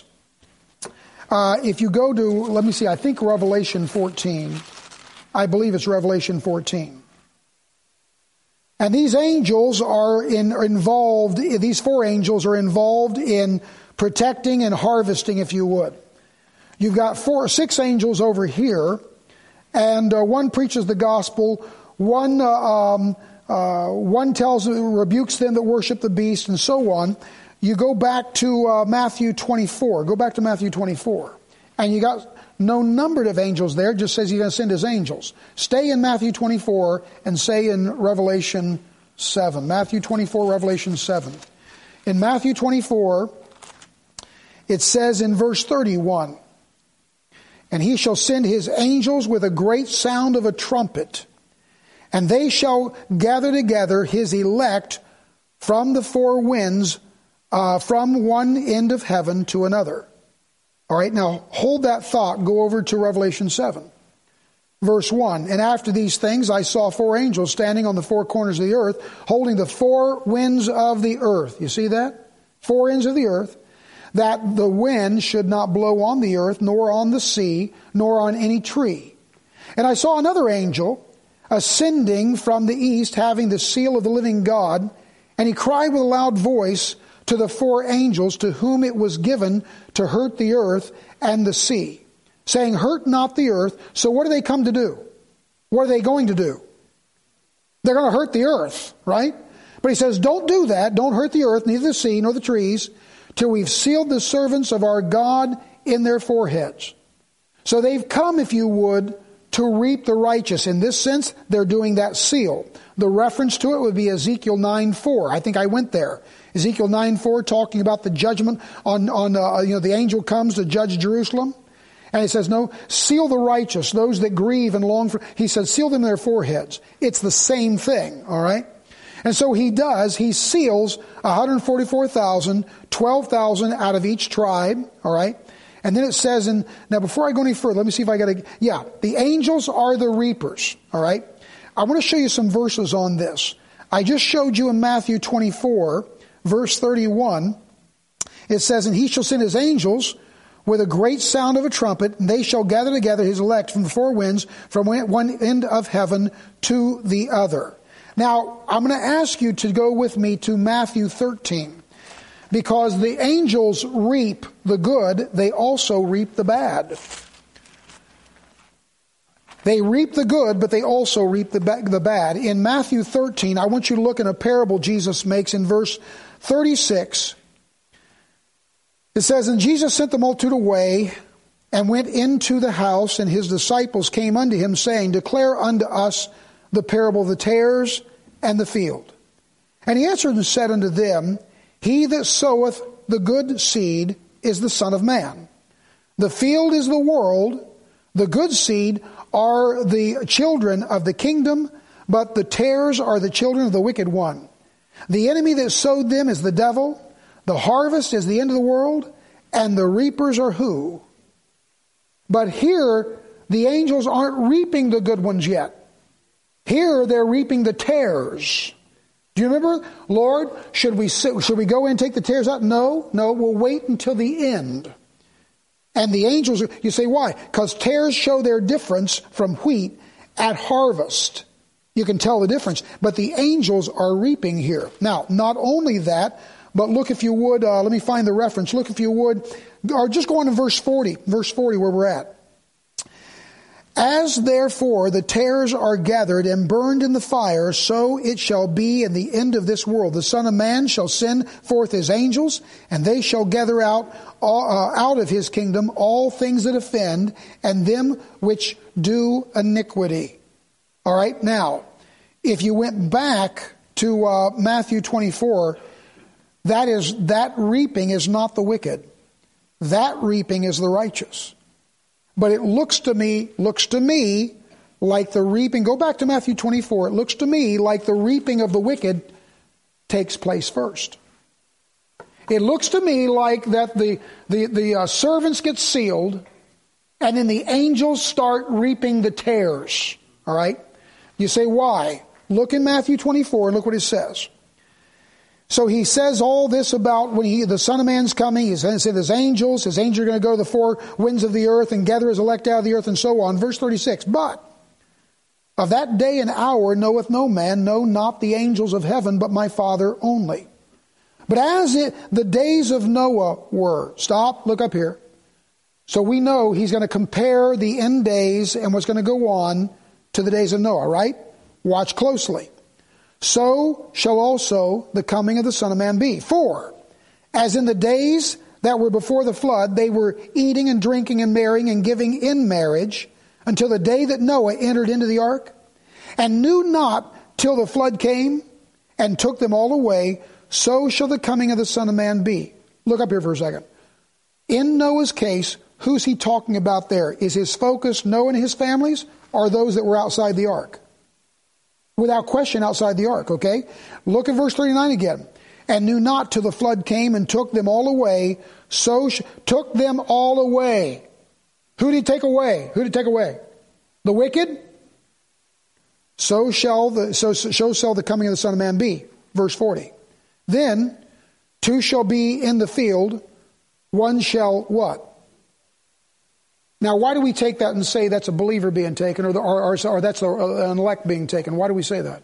Uh, if you go to, let me see, I think Revelation fourteen. I believe it's Revelation fourteen. And these angels are, in, are involved, these four angels are involved in protecting and harvesting, if you would. You've got four, six angels over here, and uh, one preaches the gospel, one uh, um, uh, one tells, rebukes them that worship the beast, and so on. You go back to uh, Matthew twenty-four. Go back to Matthew twenty-four. And you got no numbered of angels there. It just says he's going to send his angels. Stay in Matthew twenty-four and say in Revelation seven. Matthew twenty-four, Revelation seven. In Matthew twenty-four, it says in verse thirty-one, and he shall send his angels with a great sound of a trumpet, and they shall gather together his elect from the four winds, uh, from one end of heaven to another. All right, now hold that thought. Go over to Revelation seven. Verse one, and after these things I saw four angels standing on the four corners of the earth, holding the four winds of the earth. You see that? Four ends of the earth, that the wind should not blow on the earth, nor on the sea, nor on any tree. And I saw another angel ascending from the east, having the seal of the living God, and he cried with a loud voice to the four angels to whom it was given to hurt the earth and the sea, saying, hurt not the earth. So what do they come to do? What are they going to do? They're going to hurt the earth, right? But he says, don't do that. Don't hurt the earth, neither the sea nor the trees, till we've sealed the servants of our God in their foreheads. So they've come, if you would, to reap the righteous. In this sense, they're doing that seal. The reference to it would be Ezekiel nine four. I think I went there. Ezekiel nine four, talking about the judgment on, on uh, you know, the angel comes to judge Jerusalem. And he says, no, seal the righteous, those that grieve and long for, he says, seal them in their foreheads. It's the same thing, all right? And so he does, he seals one hundred forty-four thousand, twelve thousand out of each tribe, all right? And then it says, in, now before I go any further, let me see if I got to, yeah, the angels are the reapers, all right? I want to show you some verses on this. I just showed you in Matthew twenty-four, verse thirty-one, it says, and he shall send his angels with a great sound of a trumpet, and they shall gather together his elect from the four winds, from one end of heaven to the other. Now, I'm going to ask you to go with me to Matthew thirteen, because the angels reap the good, they also reap the bad. They reap the good, but they also reap the bad. In Matthew thirteen, I want you to look at a parable Jesus makes in verse thirty-six. It says, and Jesus sent the multitude away and went into the house, and his disciples came unto him, saying, declare unto us the parable of the tares and the field. And he answered and said unto them, he that soweth the good seed is the Son of Man. The field is the world. The good seed are the children of the kingdom, but the tares are the children of the wicked one. The enemy that sowed them is the devil. The harvest is the end of the world, and the reapers are who? But here, the angels aren't reaping the good ones yet. Here, they're reaping the tares. Do you remember? Lord, should we sit, should we go in and take the tares out? No, no, we'll wait until the end. And the angels, you say, why? Because tares show their difference from wheat at harvest. You can tell the difference. But the angels are reaping here. Now, not only that, but look if you would, uh, let me find the reference. Look if you would, or just go on to verse forty, verse forty where we're at. As therefore the tares are gathered and burned in the fire, so it shall be in the end of this world. The Son of Man shall send forth his angels, and they shall gather out all, uh, out of his kingdom all things that offend, and them which do iniquity. All right, now, if you went back to uh, Matthew twenty-four, that is, that reaping is not the wicked. That reaping is the righteous. But it looks to me, looks to me like the reaping, go back to Matthew twenty-four, it looks to me like the reaping of the wicked takes place first. It looks to me like that the, the, the uh, servants get sealed, and then the angels start reaping the tares. All right? You say, why? Look in Matthew twenty-four and look what it says. So he says all this about when he, the Son of Man's coming. He's going to send his angels. His angels are going to go to the four winds of the earth and gather his elect out of the earth and so on. Verse thirty-six, but of that day and hour knoweth no man, no, not the angels of heaven, but my Father only. But as it, the days of Noah were. Stop, look up here. So we know he's going to compare the end days and what's going to go on to the days of Noah, right? Watch closely. So shall also the coming of the Son of Man be. For, as in the days that were before the flood, they were eating and drinking and marrying and giving in marriage until the day that Noah entered into the ark, and knew not till the flood came and took them all away, so shall the coming of the Son of Man be. Look up here for a second. In Noah's case, who's he talking about there? Is his focus Noah and his families, or those that were outside the ark? Without question, outside the ark, okay? Look at verse thirty-nine again. And knew not till the flood came and took them all away, so sh- took them all away. Who did he take away? Who did he take away? The wicked? So shall the so, so shall the coming of the Son of Man be. Verse forty. Then two shall be in the field, one shall what? Now, why do we take that and say that's a believer being taken, or, the, or, or, or that's a, an elect being taken? Why do we say that?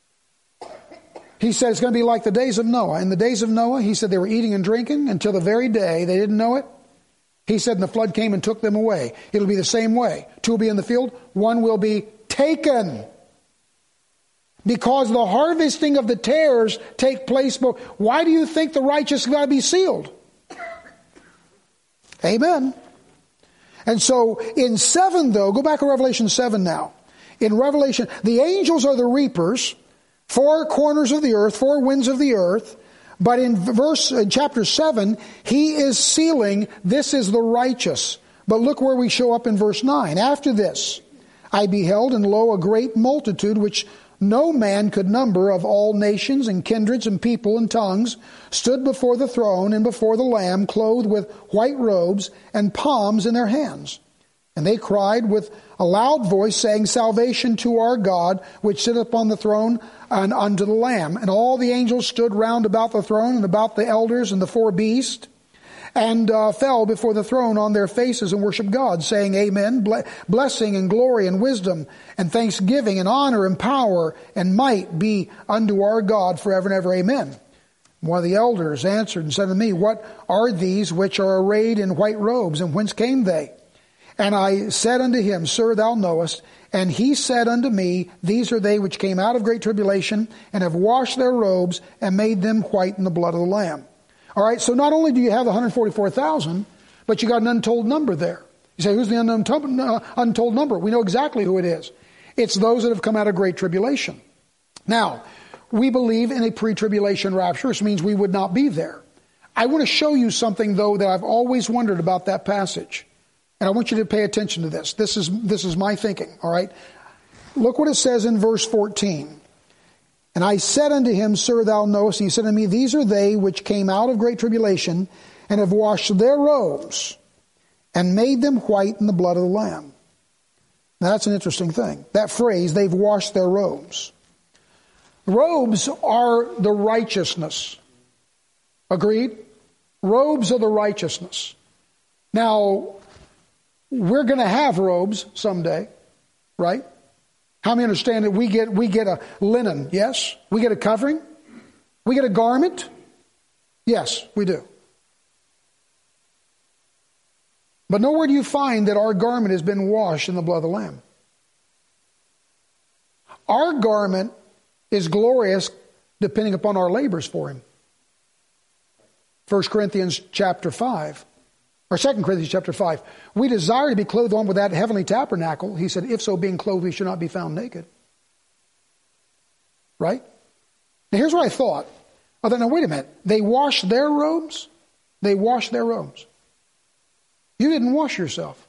He said it's going to be like the days of Noah. In the days of Noah, he said they were eating and drinking until the very day they didn't know it. He said, and the flood came and took them away. It'll be the same way. Two will be in the field, one will be taken. Because the harvesting of the tares take place. Why do you think the righteous got to be sealed? Amen. And so in seven, though, go back to Revelation seven now. In Revelation, the angels are the reapers, four corners of the earth, four winds of the earth. But in verse in chapter seven, he is sealing, this is the righteous. But look where we show up in verse nine. After this, I beheld, and lo, a great multitude, which no man could number, of all nations and kindreds and people and tongues, stood before the throne and before the Lamb, clothed with white robes and palms in their hands. And they cried with a loud voice, saying, Salvation to our God, which sitteth upon the throne, and unto the Lamb. And all the angels stood round about the throne and about the elders and the four beasts, and uh, fell before the throne on their faces and worshiped God, saying, Amen. Blessing and glory and wisdom and thanksgiving and honor and power and might be unto our God forever and ever. Amen. One of the elders answered and said to me, What are these which are arrayed in white robes, and whence came they? And I said unto him, Sir, thou knowest. And he said unto me, These are they which came out of great tribulation, and have washed their robes, and made them white in the blood of the Lamb. All right, so not only do you have the one hundred forty-four thousand, but you got an untold number there. You say, who's the untold number? We know exactly who it is. It's those that have come out of great tribulation. Now, we believe in a pre-tribulation rapture, which means we would not be there. I want to show you something, though, that I've always wondered about that passage. And I want you to pay attention to this. This is, this is my thinking, all right? Look what it says in verse fourteen. And I said unto him, Sir, thou knowest. And he said unto me, These are they which came out of great tribulation, and have washed their robes, and made them white in the blood of the Lamb. Now that's an interesting thing. That phrase, they've washed their robes. Robes are the righteousness. Agreed? Robes are the righteousness. Now, we're going to have robes someday, right? How many understand that we get we get a linen? Yes. We get a covering? We get a garment? Yes, we do. But nowhere do you find that our garment has been washed in the blood of the Lamb. Our garment is glorious depending upon our labors for Him. First Corinthians chapter five. Or Second Corinthians chapter five. We desire to be clothed on with that heavenly tabernacle. He said, if so being clothed, we should not be found naked. Right? Now here's what I thought. Oh, then, now wait a minute. They washed their robes? They washed their robes. You didn't wash yourself.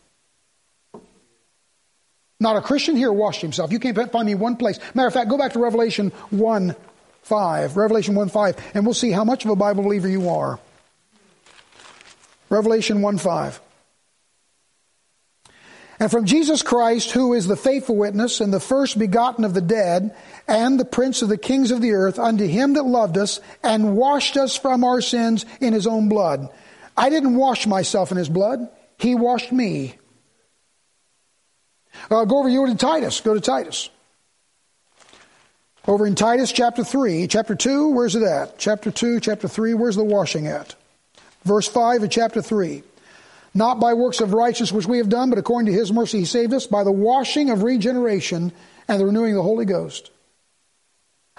Not a Christian here washed himself. You can't find me one place. Matter of fact, go back to Revelation one five. Revelation one five. And we'll see how much of a Bible believer you are. Revelation one five. And from Jesus Christ, who is the faithful witness and the first begotten of the dead and the prince of the kings of the earth, unto him that loved us and washed us from our sins in his own blood. I didn't wash myself in his blood. He washed me. Uh, go over you to Titus. Go to Titus. Over in Titus chapter three. Chapter two, where's it at? Chapter two, chapter three, where's the washing at? Verse five of chapter three. Not by works of righteousness which we have done, but according to his mercy he saved us by the washing of regeneration and the renewing of the Holy Ghost.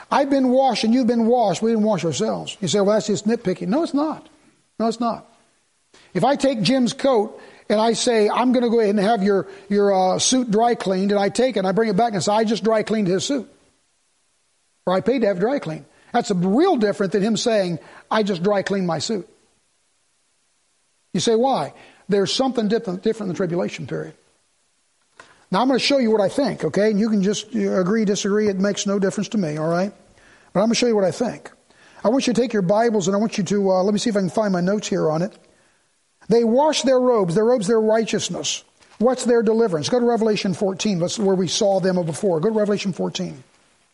I've been washed and you've been washed. We didn't wash ourselves. You say, well, that's just nitpicking. No, it's not. No, it's not. If I take Jim's coat and I say, I'm going to go ahead and have your, your uh, suit dry cleaned, and I take it and I bring it back and say, I just dry cleaned his suit. Or I paid to have it dry cleaned. That's a real different than him saying, I just dry cleaned my suit. You say, why? There's something different, different in the tribulation period. Now I'm going to show you what I think, okay? And you can just agree, disagree. It makes no difference to me, all right? But I'm going to show you what I think. I want you to take your Bibles and I want you to, uh, let me see if I can find my notes here on it. They wash their robes. Their robes, their righteousness. What's their deliverance? Go to Revelation fourteen. That's where we saw them before. Go to Revelation fourteen.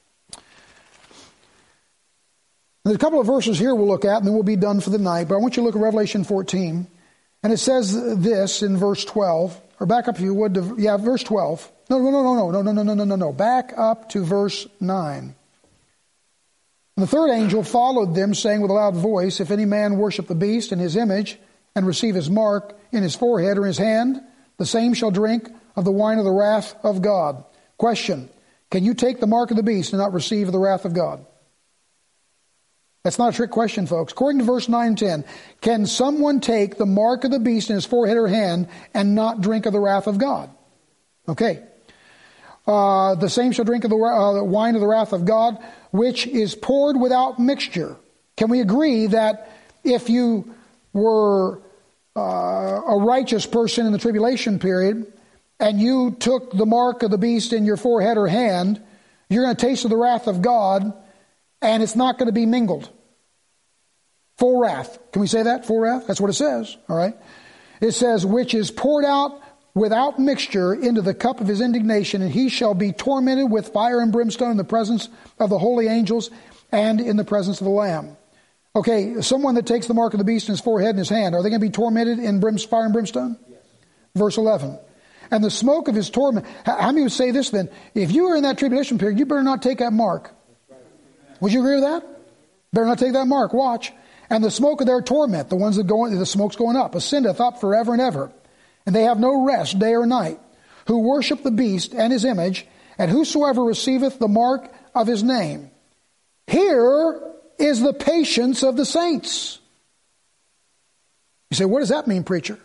There's a couple of verses here we'll look at, and then we'll be done for the night. But I want you to look at Revelation fourteen. And it says this in verse twelve. Or back up if you would to, yeah, verse twelve. No, no, no, no, no, no, no, no, no, no, no. Back up to verse nine. And the third angel followed them, saying with a loud voice, if any man worship the beast and his image, and receive his mark in his forehead or his hand, the same shall drink of the wine of the wrath of God. Question, can you take the mark of the beast and not receive the wrath of God? That's not a trick question, folks. According to verse nine and ten, can someone take the mark of the beast in his forehead or hand and not drink of the wrath of God? Okay. Uh, the same shall drink of the uh, wine of the wrath of God, which is poured without mixture. Can we agree that if you were uh, a righteous person in the tribulation period and you took the mark of the beast in your forehead or hand, you're going to taste of the wrath of God, and it's not going to be mingled? Full wrath. Can we say that? Full wrath? That's what it says. All right. It says, which is poured out without mixture into the cup of his indignation, and he shall be tormented with fire and brimstone in the presence of the holy angels and in the presence of the Lamb. Okay, someone that takes the mark of the beast in his forehead and his hand, are they going to be tormented in brim, fire and brimstone? Yes. Verse eleven. And the smoke of his torment. How many would say this then? If you are in that tribulation period, you better not take that mark. Would you agree with that? Better not take that mark. Watch. And the smoke of their torment, the ones that go, the smoke's going up, ascendeth up forever and ever. And they have no rest day or night, who worship the beast and his image, and whosoever receiveth the mark of his name. Here is the patience of the saints. You say, what does that mean, preacher?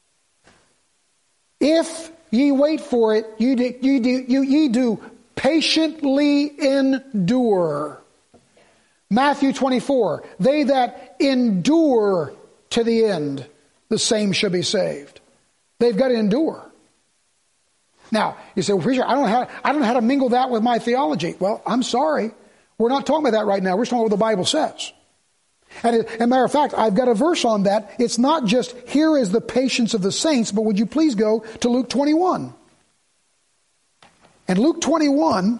If ye wait for it, ye do, ye do, you, ye do patiently endure. Matthew twenty-four, they that endure to the end, the same shall be saved. They've got to endure. Now, you say, well, preacher, I don't know how, I don't know how to mingle that with my theology. Well, I'm sorry. We're not talking about that right now. We're talking about what the Bible says. And as a matter of fact, I've got a verse on that. It's not just, here is the patience of the saints, but would you please go to Luke twenty-one. And Luke twenty-one,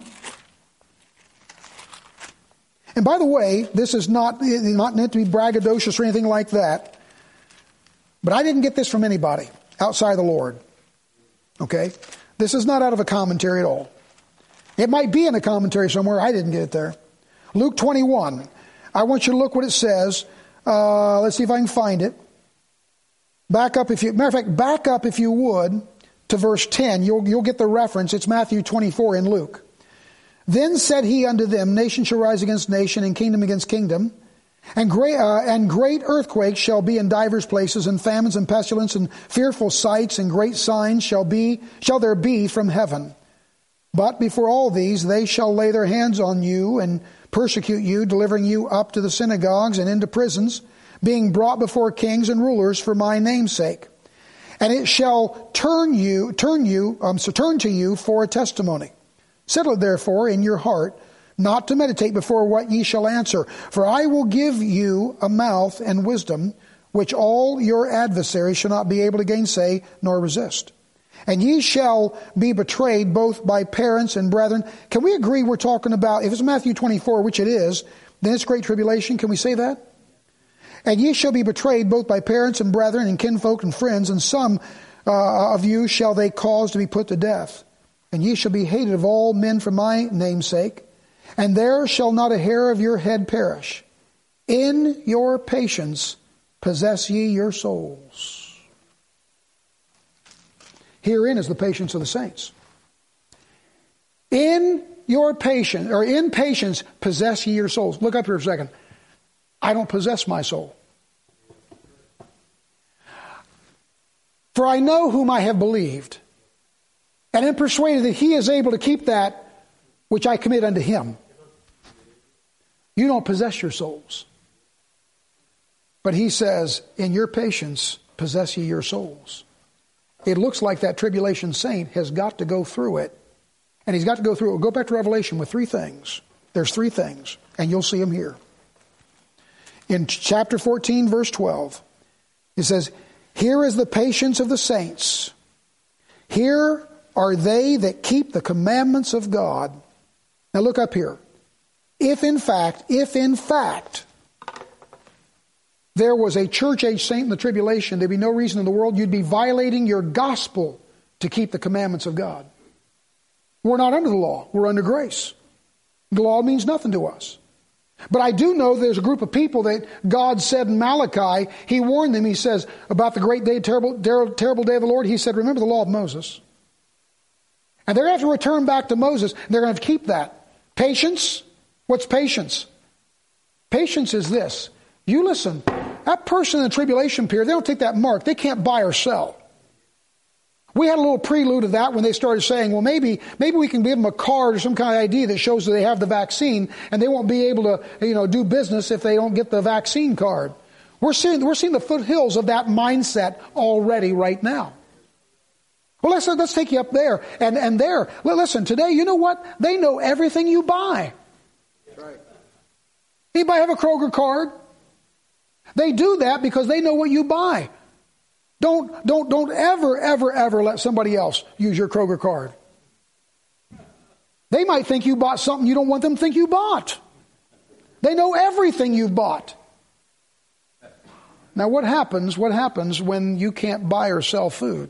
and by the way, this is not, not meant to be braggadocious or anything like that, but I didn't get this from anybody outside the Lord. Okay? This is not out of a commentary at all. It might be in a commentary somewhere. I didn't get it there. Luke twenty-one. I want you to look what it says. Uh, let's see if I can find it. Back up if you, matter of fact, back up if you would to verse ten. You'll, you'll get the reference. It's Matthew twenty-four in Luke. Then said he unto them, nation shall rise against nation, and kingdom against kingdom. And great, uh, and great earthquakes shall be in divers places, and famines and pestilence, and fearful sights, and great signs shall be, shall there be from heaven. But before all these, they shall lay their hands on you, and persecute you, delivering you up to the synagogues and into prisons, being brought before kings and rulers for my name's sake. And it shall turn you, turn you, um, so turn to you for a testimony. Settle it therefore in your heart, not to meditate before what ye shall answer. For I will give you a mouth and wisdom, which all your adversaries shall not be able to gainsay nor resist. And ye shall be betrayed both by parents and brethren. Can we agree we're talking about, if it's Matthew twenty-four, which it is, then it's great tribulation. Can we say that? And ye shall be betrayed both by parents and brethren and kinfolk and friends, and some uh, of you shall they cause to be put to death. And ye shall be hated of all men for my name's sake. And there shall not a hair of your head perish. In your patience possess ye your souls. Herein is the patience of the saints. In your patience, or in patience, possess ye your souls. Look up here for a second. I don't possess my soul. For I know whom I have believed, and am persuaded that he is able to keep that which I commit unto him. You don't possess your souls. But he says, in your patience, possess ye your souls. It looks like that tribulation saint has got to go through it. And he's got to go through it. We'll go back to Revelation with three things. There's three things, and you'll see them here. In chapter fourteen, verse twelve, it says, here is the patience of the saints. Here are they that keep the commandments of God. Now look up here. If in fact, if in fact, there was a church-age saint in the tribulation, there'd be no reason in the world you'd be violating your gospel to keep the commandments of God. We're not under the law. We're under grace. The law means nothing to us. But I do know there's a group of people that God said in Malachi, he warned them, he says, about the great day, terrible, terrible day of the Lord, he said, remember the law of Moses. And they're going to have to return back to Moses. They're going to have to keep that. Patience. What's patience? Patience is this. You listen, that person in the tribulation period, they don't take that mark. They can't buy or sell. We had a little prelude of that when they started saying, well, maybe maybe we can give them a card or some kind of I D that shows that they have the vaccine, and they won't be able to, you know, do business if they don't get the vaccine card. We're seeing we're seeing the foothills of that mindset already right now. Well, let's let's take you up there and and there. Well, listen, today, you know what? They know everything you buy. That's right. Anybody have a Kroger card? They do that because they know what you buy. Don't, don't, don't ever, ever, ever let somebody else use your Kroger card. They might think you bought something you don't want them to think you bought. They know everything you've bought. Now what happens, what happens when you can't buy or sell food?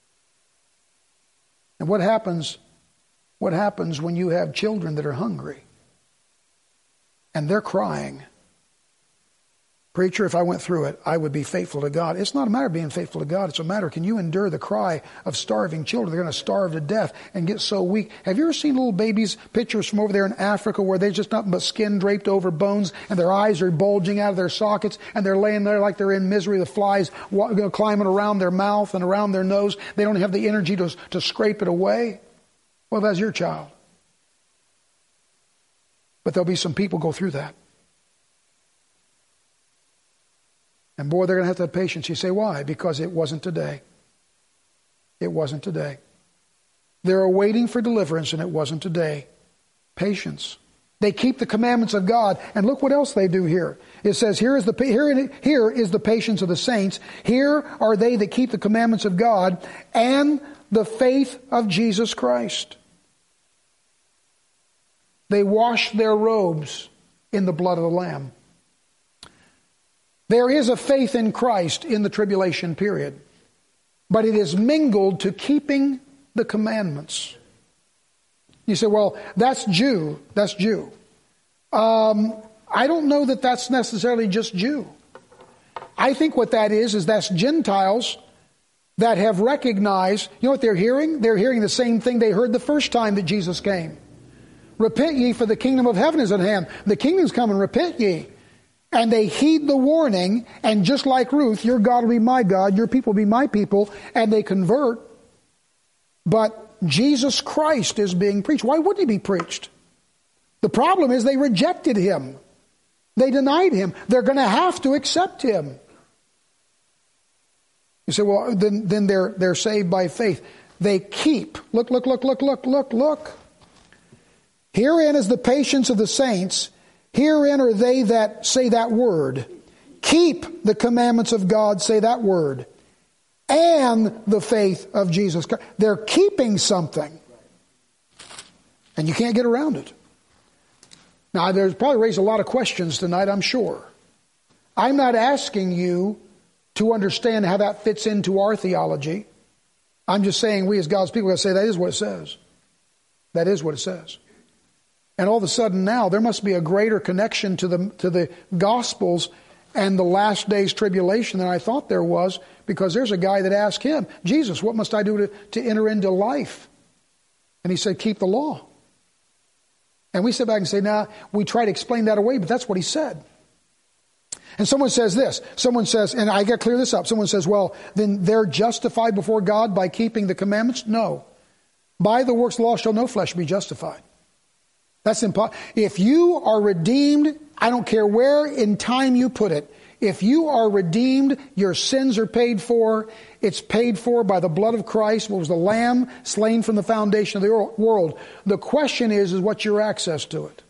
And what happens, what happens when you have children that are hungry and they're crying? Preacher, if I went through it, I would be faithful to God. It's not a matter of being faithful to God. It's a matter, can you endure the cry of starving children? They're going to starve to death and get so weak. Have you ever seen little babies, pictures from over there in Africa where they're just nothing but skin draped over bones and their eyes are bulging out of their sockets and they're laying there like they're in misery. The flies climbing around their mouth and around their nose. They don't have the energy to, to scrape it away. Well, that's your child. But there'll be some people go through that. And boy, they're going to have to have patience. You say, why? Because it wasn't today. It wasn't today. They're waiting for deliverance, and it wasn't today. Patience. They keep the commandments of God. And look what else they do here. It says, here is the, here, here is the patience of the saints. Here are they that keep the commandments of God and the faith of Jesus Christ. They wash their robes in the blood of the Lamb. There is a faith in Christ in the tribulation period, but it is mingled to keeping the commandments. You say, well, that's Jew. That's Jew. Um, I don't know that that's necessarily just Jew. I think what that is, is that's Gentiles that have recognized, you know what they're hearing? They're hearing the same thing they heard the first time that Jesus came. Repent ye, for the kingdom of heaven is at hand. The kingdom's coming, repent ye. And they heed the warning, and just like Ruth, your God will be my God, your people will be my people, and they convert. But Jesus Christ is being preached. Why wouldn't he be preached? The problem is they rejected him. They denied him. They're going to have to accept him. You say, well, then, then they're, they're saved by faith. They keep. Look, look, look, look, look, look, look. Herein is the patience of the saints. Herein are they that say that word. Keep the commandments of God, say that word. And the faith of Jesus Christ. They're keeping something. And you can't get around it. Now, there's probably raised a lot of questions tonight, I'm sure. I'm not asking you to understand how that fits into our theology. I'm just saying we as God's people got to say that is what it says. That is what it says. And all of a sudden now, there must be a greater connection to the to the Gospels and the last days tribulation than I thought there was, because there's a guy that asked him, Jesus, what must I do to, to enter into life? And he said, keep the law. And we sit back and say, nah, we try to explain that away, but that's what he said. And someone says this, someone says, and I got to clear this up, someone says, well, then they're justified before God by keeping the commandments? No. By the works of the law shall no flesh be justified. That's impossible. If you are redeemed, I don't care where in time you put it, if you are redeemed, your sins are paid for. It's paid for by the blood of Christ, what was the Lamb slain from the foundation of the world. The question is, is what's your access to it?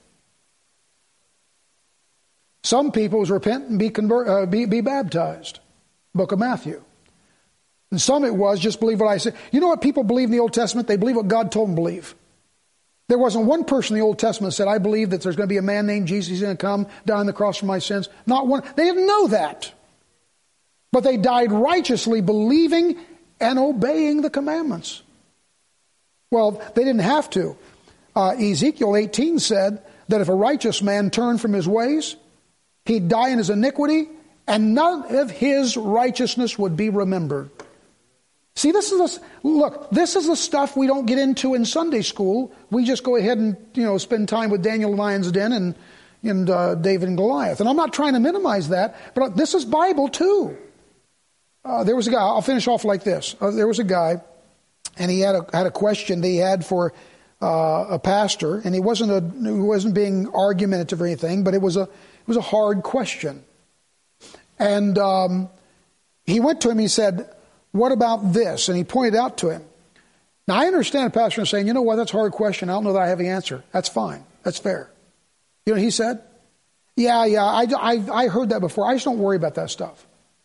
Some people was repent and be, convert, uh, be, be baptized. Book of Matthew. And some it was just believe what I said. You know what people believe in the Old Testament? They believe what God told them to believe. There wasn't one person in the Old Testament that said, I believe that there's going to be a man named Jesus. He's going to come, die on the cross for my sins. Not one. They didn't know that. But they died righteously, believing and obeying the commandments. Well, they didn't have to. Uh, Ezekiel eighteen said that if a righteous man turned from his ways, he'd die in his iniquity, and none of his righteousness would be remembered. See, this is the, look, this is the stuff we don't get into in Sunday school. We just go ahead and, you know, spend time with Daniel in the lion's den and, and uh, David and Goliath. And I'm not trying to minimize that, but this is Bible too. Uh, there was a guy, I'll finish off like this. Uh, there was a guy, and he had a, had a question that he had for uh, a pastor, and he wasn't a, he wasn't being argumentative or anything, but it was a, it was a hard question. And um, he went to him, he said, what about this? And he pointed out to him. Now, I understand a pastor saying, you know what, that's a hard question. I don't know that I have the answer. That's fine. That's fair. You know what he said? Yeah, yeah, I, I, I heard that before. I just don't worry about that stuff.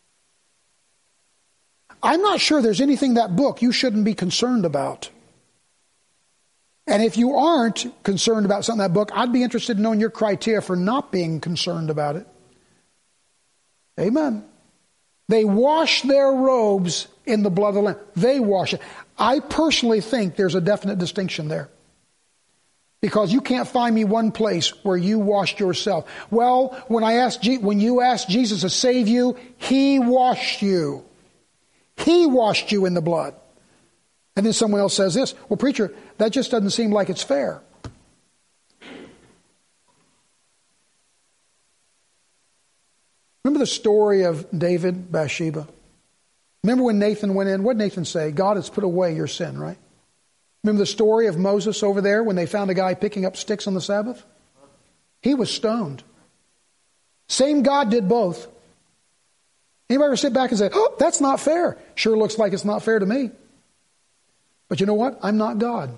I'm not sure there's anything in that book you shouldn't be concerned about. And if you aren't concerned about something in that book, I'd be interested in knowing your criteria for not being concerned about it. Amen. They wash their robes in the blood of the Lamb. They wash it. I personally think there's a definite distinction there. Because you can't find me one place where you washed yourself. Well, when I asked, Je- when you asked Jesus to save you, He washed you. He washed you in the blood. And then someone else says this, well, preacher, that just doesn't seem like it's fair. Remember the story of David, Bathsheba? Remember when Nathan went in? What did Nathan say? God has put away your sin, right? Remember the story of Moses over there when they found a guy picking up sticks on the Sabbath? He was stoned. Same God did both. Anybody ever sit back and say, oh, that's not fair? Sure looks like it's not fair to me. But you know what? I'm not God.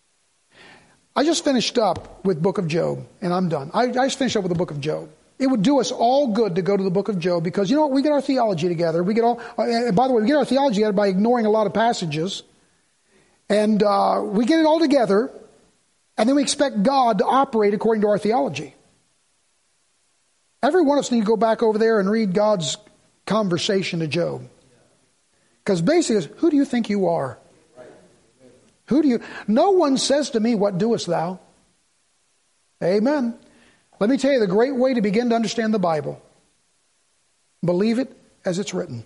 I just finished up with Book of Job, and I'm done. I, I just finished up with the Book of Job. It would do us all good to go to the Book of Job because, you know what? We get our theology together. We get all. Uh, by the way, we get our theology together by ignoring a lot of passages. And uh, we get it all together, and then we expect God to operate according to our theology. Every one of us need to go back over there and read God's conversation to Job. Because basically it's, who do you think you are? Who do you... No one says to me, what doest thou? Amen. Let me tell you the great way to begin to understand the Bible. Believe it as it's written.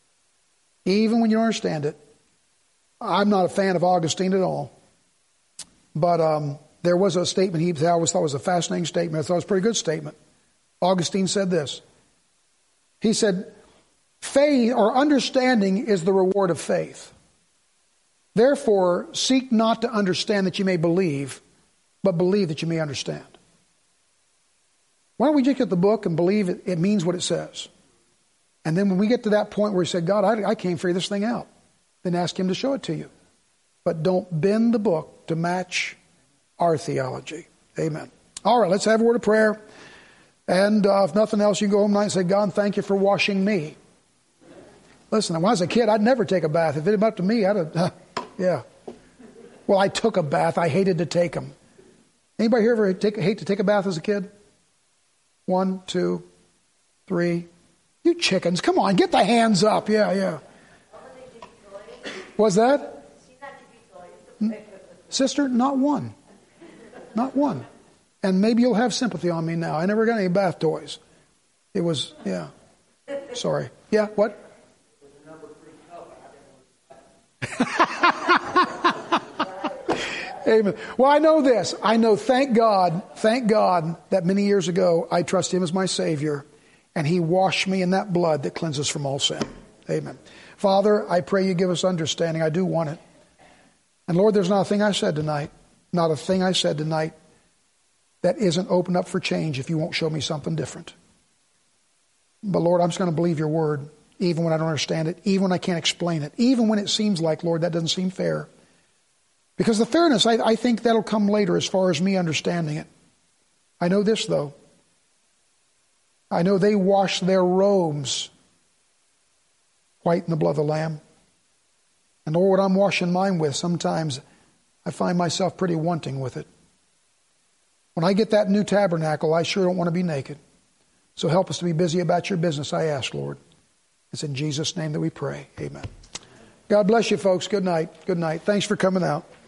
Even when you don't understand it. I'm not a fan of Augustine at all. But um, there was a statement he I always thought was a fascinating statement. I thought it was a pretty good statement. Augustine said this. He said, faith or understanding is the reward of faith. Therefore, seek not to understand that you may believe, but believe that you may understand. Why don't we just get the book and believe it, it means what it says? And then when we get to that point where you say, God, I, I can't figure this thing out, then ask Him to show it to you. But don't bend the book to match our theology. Amen. All right, let's have a word of prayer. And uh, if nothing else, you can go home tonight and say, God, thank you for washing me. Listen, when I was a kid, I'd never take a bath. If it had been up to me, I'd have, uh, yeah. Well, I took a bath. I hated to take them. Anybody here ever take, hate to take a bath as a kid? One, two, three. You chickens, come on, get the hands up. Yeah, yeah. What's that? Sister, not one. Not one. And maybe you'll have sympathy on me now. I never got any bath toys. It was, yeah. Sorry. Yeah, what? Amen. Well, I know this. I know, thank God, thank God that many years ago I trusted Him as my Savior, and He washed me in that blood that cleanses from all sin. Amen. Father, I pray You give us understanding. I do want it. And Lord, there's not a thing I said tonight, not a thing I said tonight that isn't open up for change if You won't show me something different. But Lord, I'm just going to believe Your word, even when I don't understand it, even when I can't explain it, even when it seems like, Lord, that doesn't seem fair. Because the fairness, I, I think that'll come later as far as me understanding it. I know this, though. I know they washed their robes white in the blood of the Lamb. And Lord, what I'm washing mine with, sometimes I find myself pretty wanting with it. When I get that new tabernacle, I sure don't want to be naked. So help us to be busy about Your business, I ask, Lord. It's in Jesus' name that we pray. Amen. God bless you, folks. Good night. Good night. Thanks for coming out.